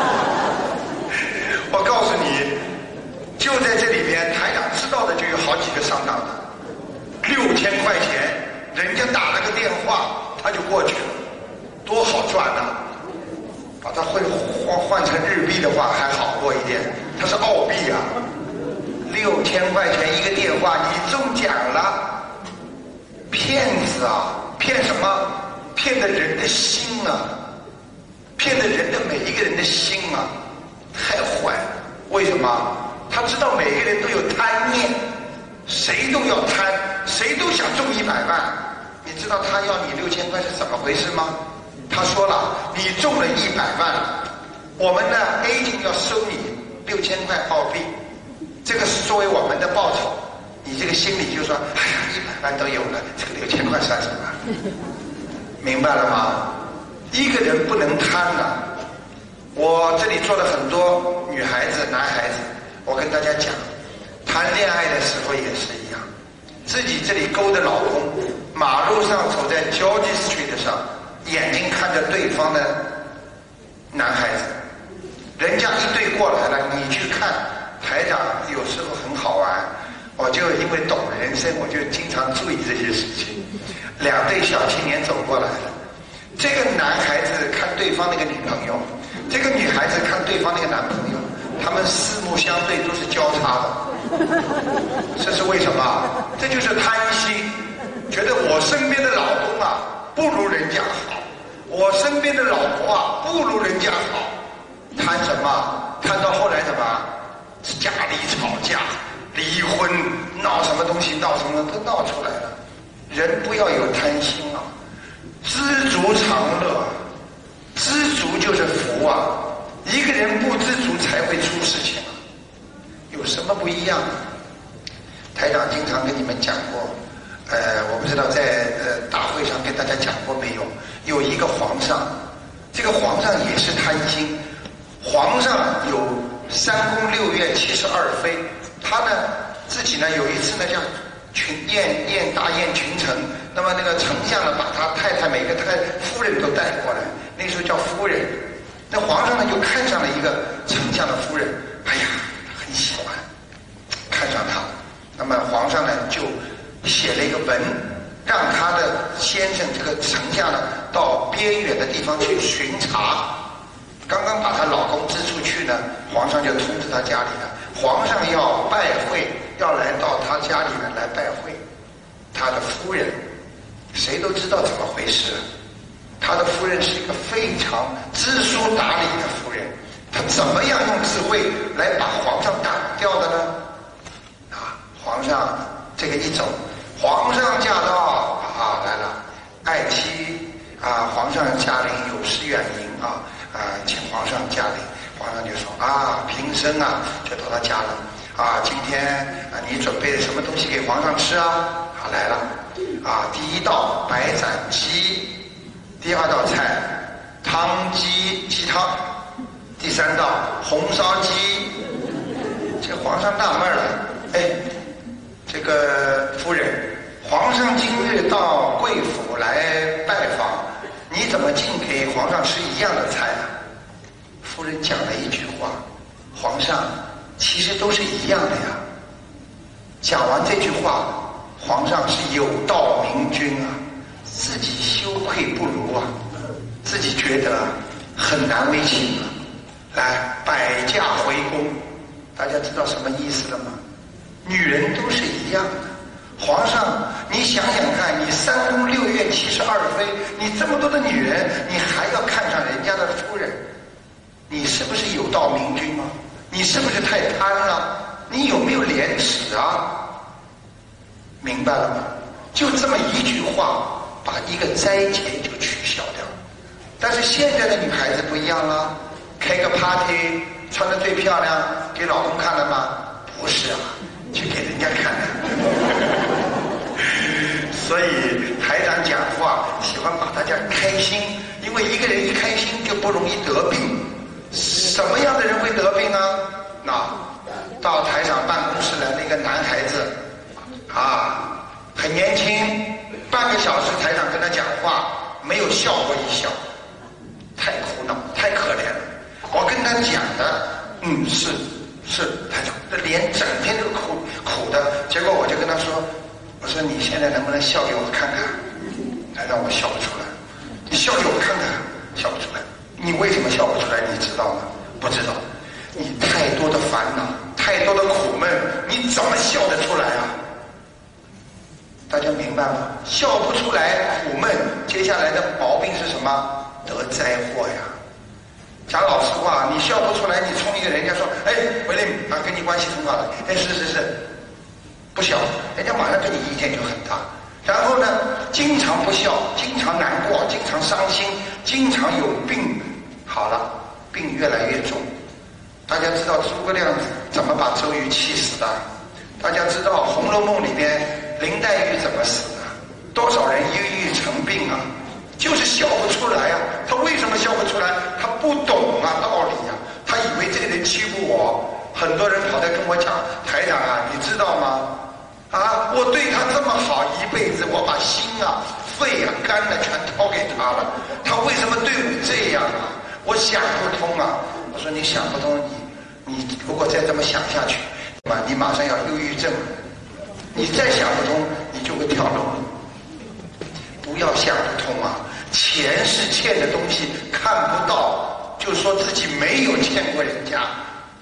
我告诉你，就在这里边，台长知道的就有好几个上当的，6000块钱，人家打了个电话。他就过去了，多好赚呐！把它换成日币的话还好过一点，它是澳币啊，6000块钱一个电话，你中奖了！骗子啊！骗什么？骗的人的心啊！骗的人的每一个人的心啊！太坏了！为什么？他知道每个人都有贪念，谁都要贪，谁都想中100万。你知道他要你6000块是怎么回事吗？他说了，你中了100万，我们呢 A 厅要收你6000块澳币，这个是作为我们的报酬。你这个心里就说，哎呀，100万都有了，这个6000块算什么？明白了吗？一个人不能贪了。我这里做了很多女孩子、男孩子，我跟大家讲，谈恋爱的时候也是一样，自己这里勾的老公。马路上走在 George Street 上，眼睛看着对方的男孩子，人家一对过来了，你去看。台长有时候很好玩，我就因为懂人生，我就经常注意这些事情。2对小青年走过来了，这个男孩子看对方那个女朋友，这个女孩子看对方那个男朋友， 他们四目相对都是交叉的，这是为什么？这就是贪心，觉得我身边的老公啊不如人家好，我身边的老婆啊不如人家好，贪什么？贪到后来什么？家里吵架、离婚，闹什么东西，闹什么都闹出来了。人不要有贪心啊，知足常乐，知足就是福啊。一个人不知足才会出事情啊，有什么不一样？台长经常跟你们讲过，我不知道在大会上跟大家讲过没有？有一个皇上，这个皇上也是贪心。皇上有3宫6院72妃，他呢自己呢有一次呢叫大宴群臣，那么那个丞相呢把他太太每个夫人都带过来，那时候叫夫人。那皇上呢就看上了一个丞相的夫人，哎呀，很喜欢，看上她。那么皇上呢就写了一个文，让他的先生这个丞相呢到边远的地方去巡查。刚刚把她老公支出去呢，皇上就通知他家里了，皇上要拜会，要来到他家里面来拜会他的夫人。谁都知道怎么回事，他的夫人是一个非常知书达理的夫人，他怎么样用智慧来把皇上打掉的呢？皇上这个一走，皇上驾到来了，爱妻皇上驾临有失远迎请皇上驾临。皇上就说平生就到他家了今天你准备什么东西给皇上吃来了第一道白斩鸡，第二道菜汤鸡汤，第3道红烧鸡。这皇上纳闷了，这个夫人，皇上今日到贵府来拜访，你怎么净给皇上吃一样的菜夫人讲了一句话，皇上其实都是一样的呀。讲完这句话，皇上是有道明君自己羞愧不如自己觉得很难为情来摆驾回宫。大家知道什么意思了吗？女人都是一样的。皇上，你想想看，你3宫6院72妃，你这么多的女人，你还要看上人家的夫人，你是不是有道明君你是不是太贪了？你有没有廉耻明白了吗？就这么一句话，把一个斋节就取消掉。但是现在的女孩子不一样了，开个 party， 穿得最漂亮，给老公看了吗？不是去给人家看的。所以台长讲话喜欢把大家开心，因为一个人一开心就不容易得病。什么样的人会得病到台长办公室来那个男孩子很年轻，半个小时台长跟他讲话没有笑过一笑，太苦恼太可怜了。我跟他讲的是台长，这脸整天都苦的。结果我就跟他说，我说你现在能不能笑给我看看？台长，我笑不出来。你笑给我看看，笑不出来。你为什么笑不出来？你知道吗？不知道。你太多的烦恼，太多的苦闷，你怎么笑得出来大家明白吗？笑不出来苦闷，接下来的毛病是什么？得灾祸呀。讲老实话，你笑不出来，你冲一个人家说，伟林跟你关系很好的，是，不笑，人家马上对你意见就很大。然后呢，经常不笑，经常难过，经常伤心，经常有病，好了，病越来越重。大家知道诸葛亮怎么把周瑜气死的？大家知道《红楼梦》里边林黛玉怎么死的？多少人忧郁成病就是笑不出来他为什么笑不出来？他不懂道理他以为这个人欺负我。很多人跑来跟我讲，台长你知道吗？我对他这么好一辈子，我把心肺肝全掏给他了，他为什么对我这样我想不通我说你想不通，你如果再这么想下去，你马上要忧郁症，你再想不通，你就会跳楼了。不要想不通钱是欠的东西，看不到就说自己没有欠过人家，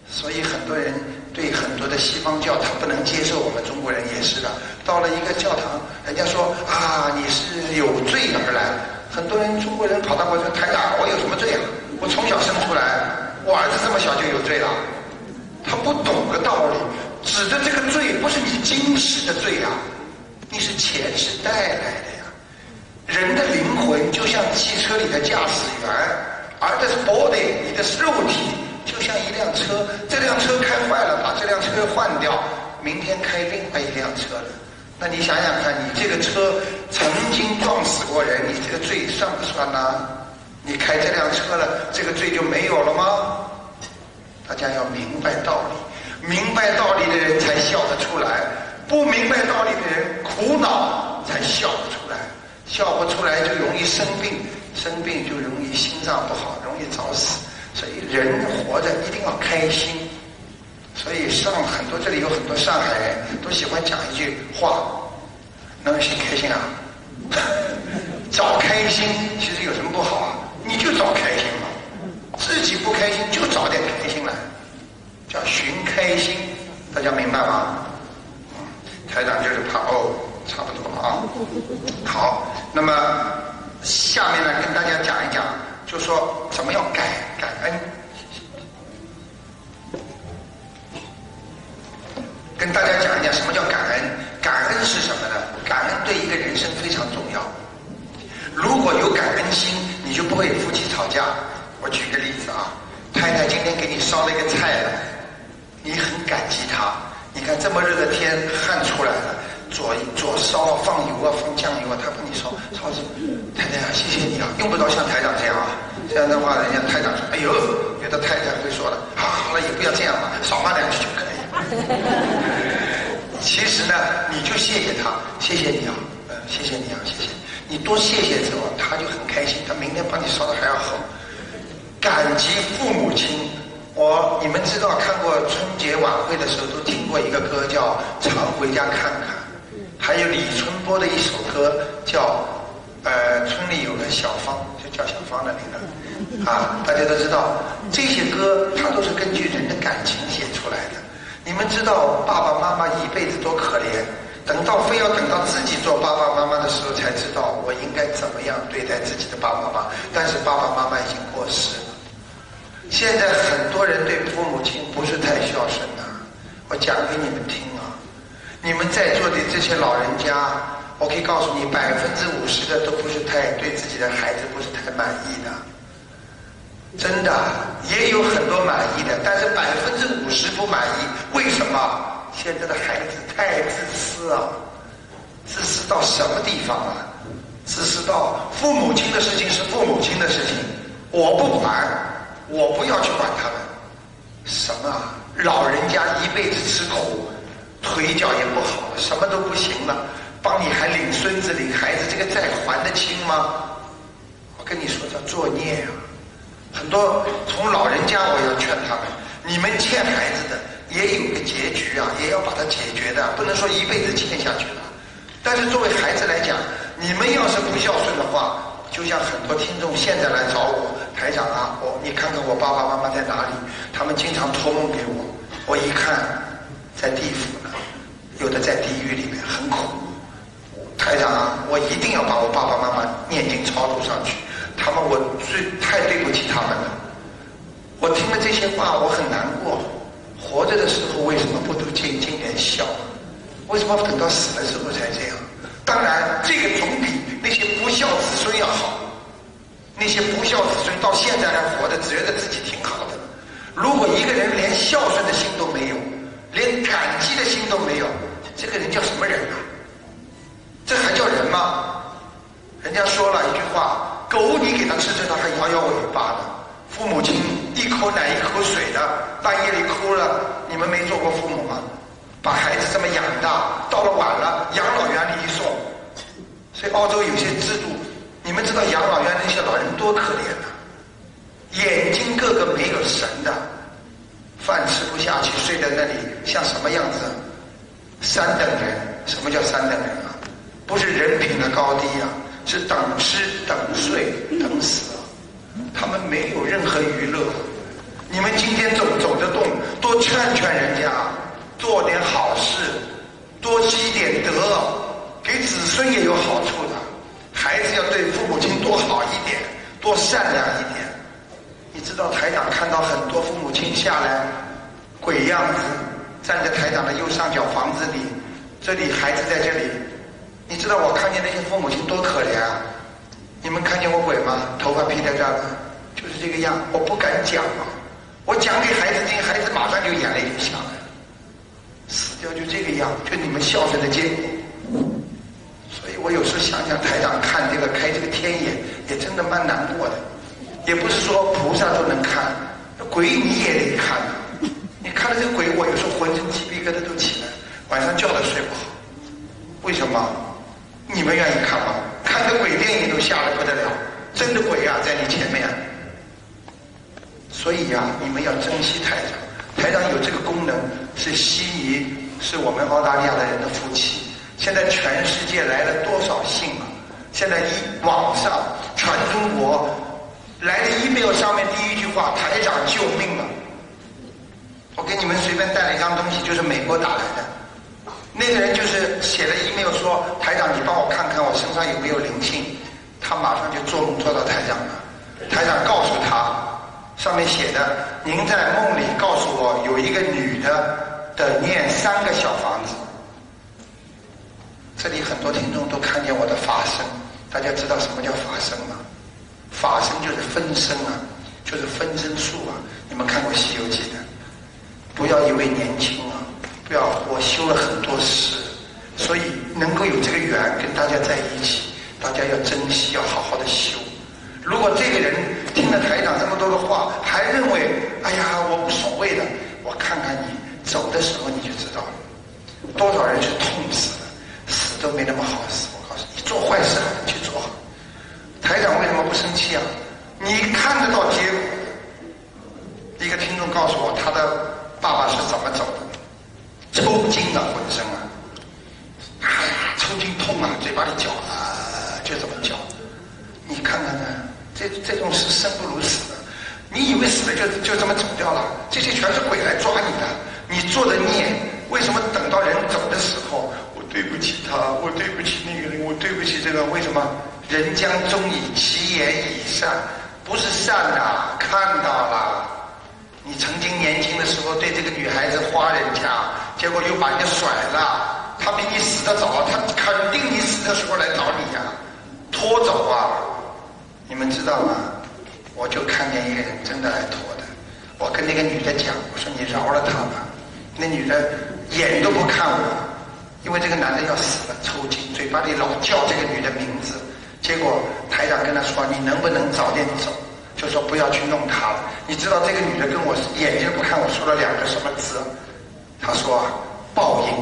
所以很多人对很多的西方教他不能接受，我们中国人也是的。到了一个教堂，人家说啊，你是有罪而来。很多人中国人跑到我说台长，我有什么罪啊？我从小生出来，我儿子这么小就有罪了。他不懂个道理，指的这个罪不是你今世的罪啊，你是前世带来的呀。人的灵魂就像汽车里的驾驶员，而这是 body， 你的肉体就像一辆车，这辆车开坏了，把这辆车换掉，明天开另外一辆车了。那你想想看，你这个车曾经撞死过人，你这个罪算不算呢？你开这辆车了，这个罪就没有了吗？大家要明白道理，明白道理的人才笑得出来，不明白道理的人苦恼才笑不出来，笑不出来就容易生病，生病就容易心脏不好，容易早死。所以人活着一定要开心。所以很多这里有很多上海人都喜欢讲一句话，能心开心啊，找开心其实有什么不好啊？你就找开心嘛，自己不开心就找点开心来，叫寻开心，大家明白吗？台长就是怕差不多啊。好，那么下面呢跟大家讲一讲，就说怎么样感恩。跟大家讲一讲什么叫感恩。感恩是什么呢？感恩对一个人生非常重要。如果有感恩心，你就不会夫妻吵架。我举个例子啊，太太今天给你烧了一个菜来，你很感激她。你看这么热的天，汗出来了，左烧放油啊，放酱油啊，她帮你烧什么？太太啊，谢谢你啊，用不着像台长这样啊。这样的话，人家台长说，哎呦，有的太太会说了，好了，也不要这样嘛，少骂两句就可以。其实呢，你就谢谢他，谢谢你啊，谢谢你啊，谢谢你多谢谢之后，他就很开心，他明天帮你烧的还要好。感激父母亲，你们知道看过春节晚会的时候都听过一个歌叫《常回家看看》，还有李春波的一首歌叫村里有个小芳，就叫小芳的那个啊，大家都知道这些歌它都是根据人的感情写出来的。你们知道爸爸妈妈一辈子多可怜，非要等到自己做爸爸妈妈的时候才知道我应该怎么样对待自己的爸爸妈妈，但是爸爸妈妈已经过世了。现在很多人对父母亲不是太孝顺的，我讲给你们听啊，你们在座的这些老人家，我可以告诉你，50%的都不是太对自己的孩子不是太满意的。真的也有很多满意的，但是50%不满意。为什么？现在的孩子太自私啊，自私到什么地方啊？自私到父母亲的事情是父母亲的事情，我不管，我不要去管他们。什么啊？老人家一辈子吃苦，腿脚也不好，什么都不行了，帮你还领孙子领孩子，这个债还得清吗？我跟你说叫作孽啊！很多从老人家我要劝他们，你们欠孩子的也有个结局啊，也要把它解决的，不能说一辈子欠下去了。但是作为孩子来讲，你们要是不孝顺的话，就像很多听众现在来找我，台长啊，你看看我爸爸妈妈在哪里？他们经常托梦给我，我一看在地府呢，有的在地狱里面很苦。台长啊，我一定要把我爸爸妈妈念经超度上去。我太对不起他们了。我听了这些话，我很难过。活着的时候为什么不都尽点孝？为什么等到死的时候才这样？当然，这个总比那些不孝子孙要好。那些不孝子孙到现在还活着，觉得自己挺好的。如果一个人连孝顺的心都没有，连感激的心都没有，这个人叫什么人啊？这还叫人吗？人家说了一句话，狗你给它吃它还摇摇尾巴的，父母亲一口奶一口水的，半夜里哭了，你们没做过父母吗？把孩子这么养大，到了晚了养老院里一送。所以澳洲有些制度，你们知道养老院那些老人多可怜啊，眼睛个个没有神的，饭吃不下去，睡在那里像什么样子？三等人。什么叫三等人啊？不是人品的高低啊，是等吃等睡等死啊。他们没有任何娱乐。 你们今天走得动，多劝劝人家，做点好事，多积点德，给子孙也有好处的。孩子要对父母亲多好一点，多善良一点。你知道台长看到很多父母亲下来鬼样子，站在台长的右上角房子里，这里孩子在这里，你知道我看见那些父母亲多可怜啊！你们看见我鬼吗？头发披在这儿，就是这个样，我不敢讲啊！我讲给孩子听，孩子马上就眼泪就下来了，死掉就这个样，就你们孝顺的结果。所以我有时候想想，台长看这个开这个天眼，也真的蛮难过的。也不是说菩萨都能看，鬼你也得看啊！你看了这个鬼，我有时候浑身鸡皮疙瘩都起来，晚上觉都睡不好。为什么？你们愿意看吗？看个鬼电影都吓得不得了，真的鬼啊在你前面。所以呀，你们要珍惜台长。台长有这个功能，是悉尼，是我们澳大利亚的人的福气。现在全世界来了多少信啊！现在网上全中国来的 email 上面第一句话，台长救命了。我给你们随便带了一张东西，就是美国打来的。那个人就是写了 email 说，台长你帮我看看我身上有没有灵性。他马上就做梦做到台长了。台长告诉他，上面写的，您在梦里告诉我有一个女的念3个小房子。这里很多听众都看见我的法身，大家知道什么叫法身吗？法身就是分身啊，就是分身术啊。你们看过《西游记》的？不要以为年轻啊，不要，我修了很多世，所以能够有这个缘跟大家在一起，大家要珍惜，要好好的修。如果这个人听了台长这么多的话，还认为哎呀我无所谓的，我看看你走的时候你就知道了，多少人是痛死的，死都没那么好死。我告诉你，做坏事还能去做好。台长为什么不生气啊？你看得到结果。一个听众告诉我，他的爸爸是怎么走的？抽筋啊，浑身啊，抽筋痛啊，嘴巴里叫啊，就这么叫。你看看呢，这种是生不如死的。你以为死了就这么走掉了？这些全是鬼来抓你的。你做的孽，为什么等到人走的时候，我对不起他，我对不起那个人，我对不起这个？为什么？人将终以其言以善，不是善呐，看到了。你曾经年轻的时候对这个女孩子花人家，结果又把人家甩了，他比你死得早，他肯定你死的时候来找你呀，拖走啊！你们知道吗？我就看见一个人真的来拖的，我跟那个女的讲，我说你饶了他吧。那女的眼都不看我，因为这个男的要死了，抽筋，嘴巴里老叫这个女的名字。结果台长跟他说，你能不能早点走？就说不要去弄他了。你知道这个女的跟我眼睛不看我说了2个什么字？她说啊，报应。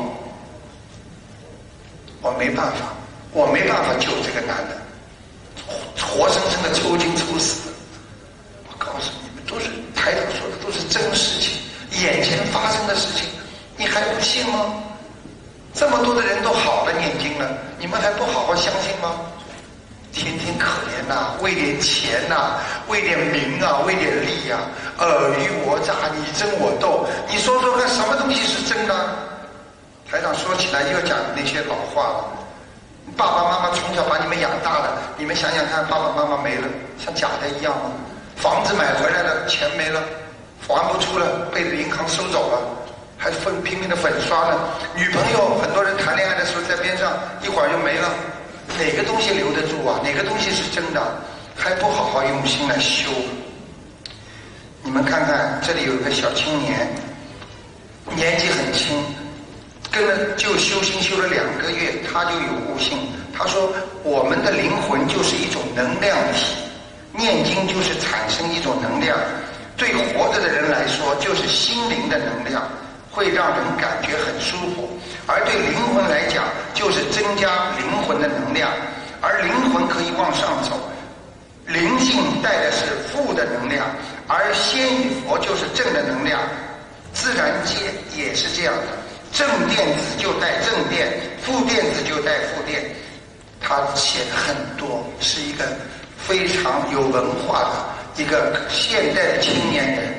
我没办法，我没办法救这个男的，活生生的抽筋抽死的。我告诉你们，都是台长说的，都是真事情，眼前发生的事情，你还不信吗？这么多的人都好了，念经了，你们还不好好相信吗？天天可怜呐，为点钱呐，为点名啊，为点利啊，尔虞我诈，你争我斗。你说说看，什么东西是真的？台长说起来又讲那些老话了。爸爸妈妈从小把你们养大的，你们想想看，爸爸妈妈没了，像假的一样吗？房子买回来了，钱没了，还不出了，被银行收走了，还拼命的粉刷了。女朋友，很多人谈恋爱的时候在边上，一会儿就没了。哪个东西留得住啊？哪个东西是真的？还不好好用心来修。你们看看，这里有一个小青年，年纪很轻，跟了就修心修了2个月，他就有悟性。他说，我们的灵魂就是一种能量体，念经就是产生一种能量，对活着的人来说就是心灵的能量，会让人感觉很舒服。而对灵魂来讲，就是增加灵魂的能量，而灵魂可以往上走。灵性带的是负的能量，而仙与佛就是正的能量。自然界也是这样的，正电子就带正电，负电子就带负电。他写的很多，是一个非常有文化的一个现代的青年人。他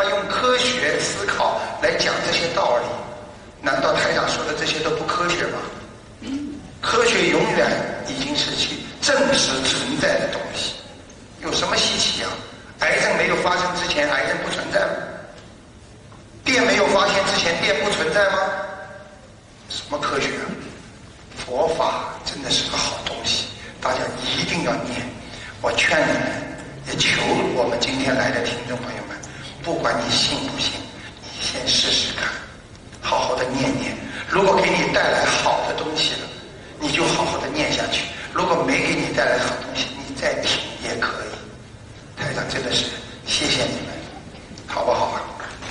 他用科学思考来讲这些道理，难道台长说的这些都不科学吗？科学永远已经是去证实存在的东西，有什么稀奇啊？癌症没有发生之前，癌症不存在吗？电没有发现之前，电不存在吗？什么科学啊？佛法真的是个好东西，大家一定要念。我劝你们，也求我们今天来的听众朋友们，不管你信不信，你先试试看，好好的念念。如果给你带来好的东西了，你就好好的念下去；如果没给你带来好东西，你再听也可以。台长真的是谢谢你们，好不好啊？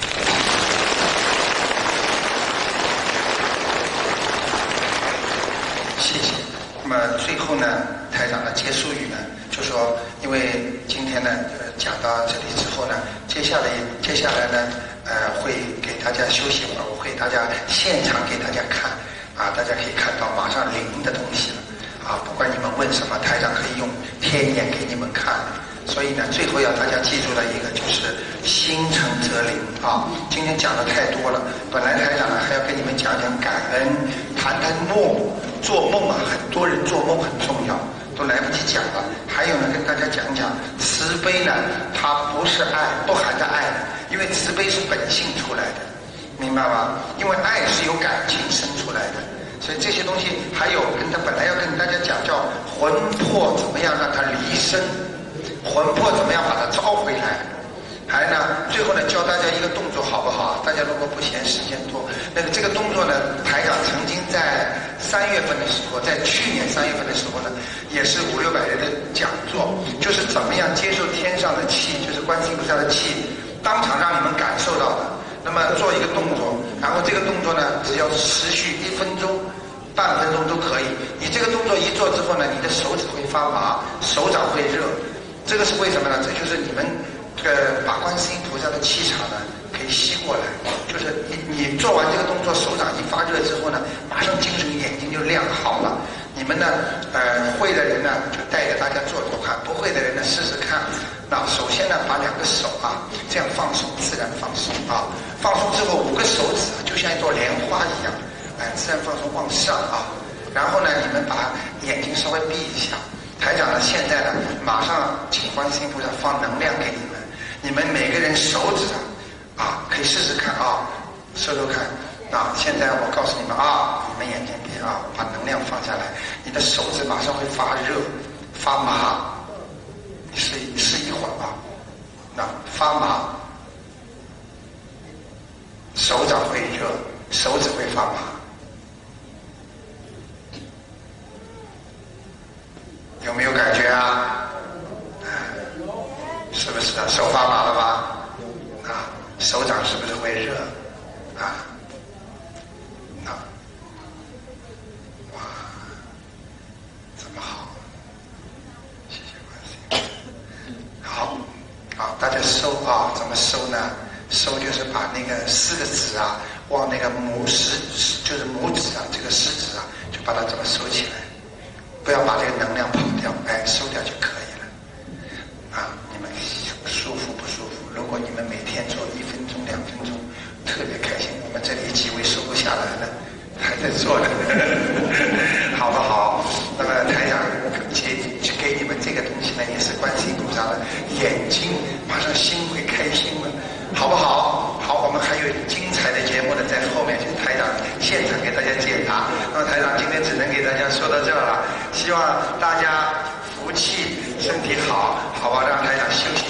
谢谢。那么最后呢，台长的结束语呢，就说，因为今天呢，讲到这里之后呢，接下来呢，会给大家休息一会儿，我会大家现场给大家看，啊，大家可以看到马上灵的东西了，啊，不管你们问什么，台长可以用天眼给你们看。所以呢，最后要大家记住的一个就是心诚则灵啊！今天讲的太多了，本来台长呢还要跟你们讲讲感恩，谈梦，做梦啊，很多人做梦很重要，都来不及讲了。还有呢，跟大家讲讲慈悲呢，它不是爱，不含着爱的，因为慈悲是本性出来的，明白吗？因为爱是由感情生出来的，所以这些东西还有本来要跟大家讲叫魂魄怎么样让它离身。魂魄怎么样把它招回来？还呢，最后呢教大家一个动作好不好？大家如果不嫌时间多，这个动作呢，台长曾经在3月份的时候，在去年3月份的时候呢，也是500-600人的讲座，就是怎么样接受天上的气，就是观世音菩萨的气，当场让你们感受到的。那么做一个动作，然后这个动作呢，只要持续1分钟、半分钟都可以。你这个动作一做之后呢，你的手指会发麻，手掌会热。这个是为什么呢？这就是你们把观世音菩萨的气场呢可以吸过来，就是你做完这个动作，手掌一发热之后呢，马上精神眼睛就亮好了。你们呢会的人呢就带着大家做做看，不会的人呢试试看。那首先呢把2个手啊这样放松，自然放松啊，放松之后5个手指就像一朵莲花一样，自然放松往上啊。然后呢你们把眼睛稍微闭一下。台长呢，现在呢，马上请观世音菩萨放能量给你们，你们每个人手指啊，可以试试看啊，收看啊。现在我告诉你们啊，你们眼睛闭啊，把能量放下来，你的手指马上会发热、发麻，你试一会儿啊，那发麻，手掌会热，手指会发麻。有没有感觉啊？是不是啊？手发麻了吧？啊，手掌是不是会热？啊，哇，这么好，谢谢观世音。好，大家收啊，怎么收呢？收就是把那个4个指啊，往那个就是拇指啊，这个食指啊，就把它这么收起来。不要把这个能量跑掉，收掉就可以了。啊，你们舒服不舒服？如果你们每天做1分钟、2分钟，特别开心。我们这里几位瘦不下来了，还在做呢，好不好？那么台长给你们这个东西呢，也是观世音菩萨的眼睛，马上心会开心了，好不好？好，我们还有精彩的节目呢，在后面，就台长现场给大家解答。那么台长今天只能给大家说到这儿了，希望大家福气、身体好，好吧，让台长休息。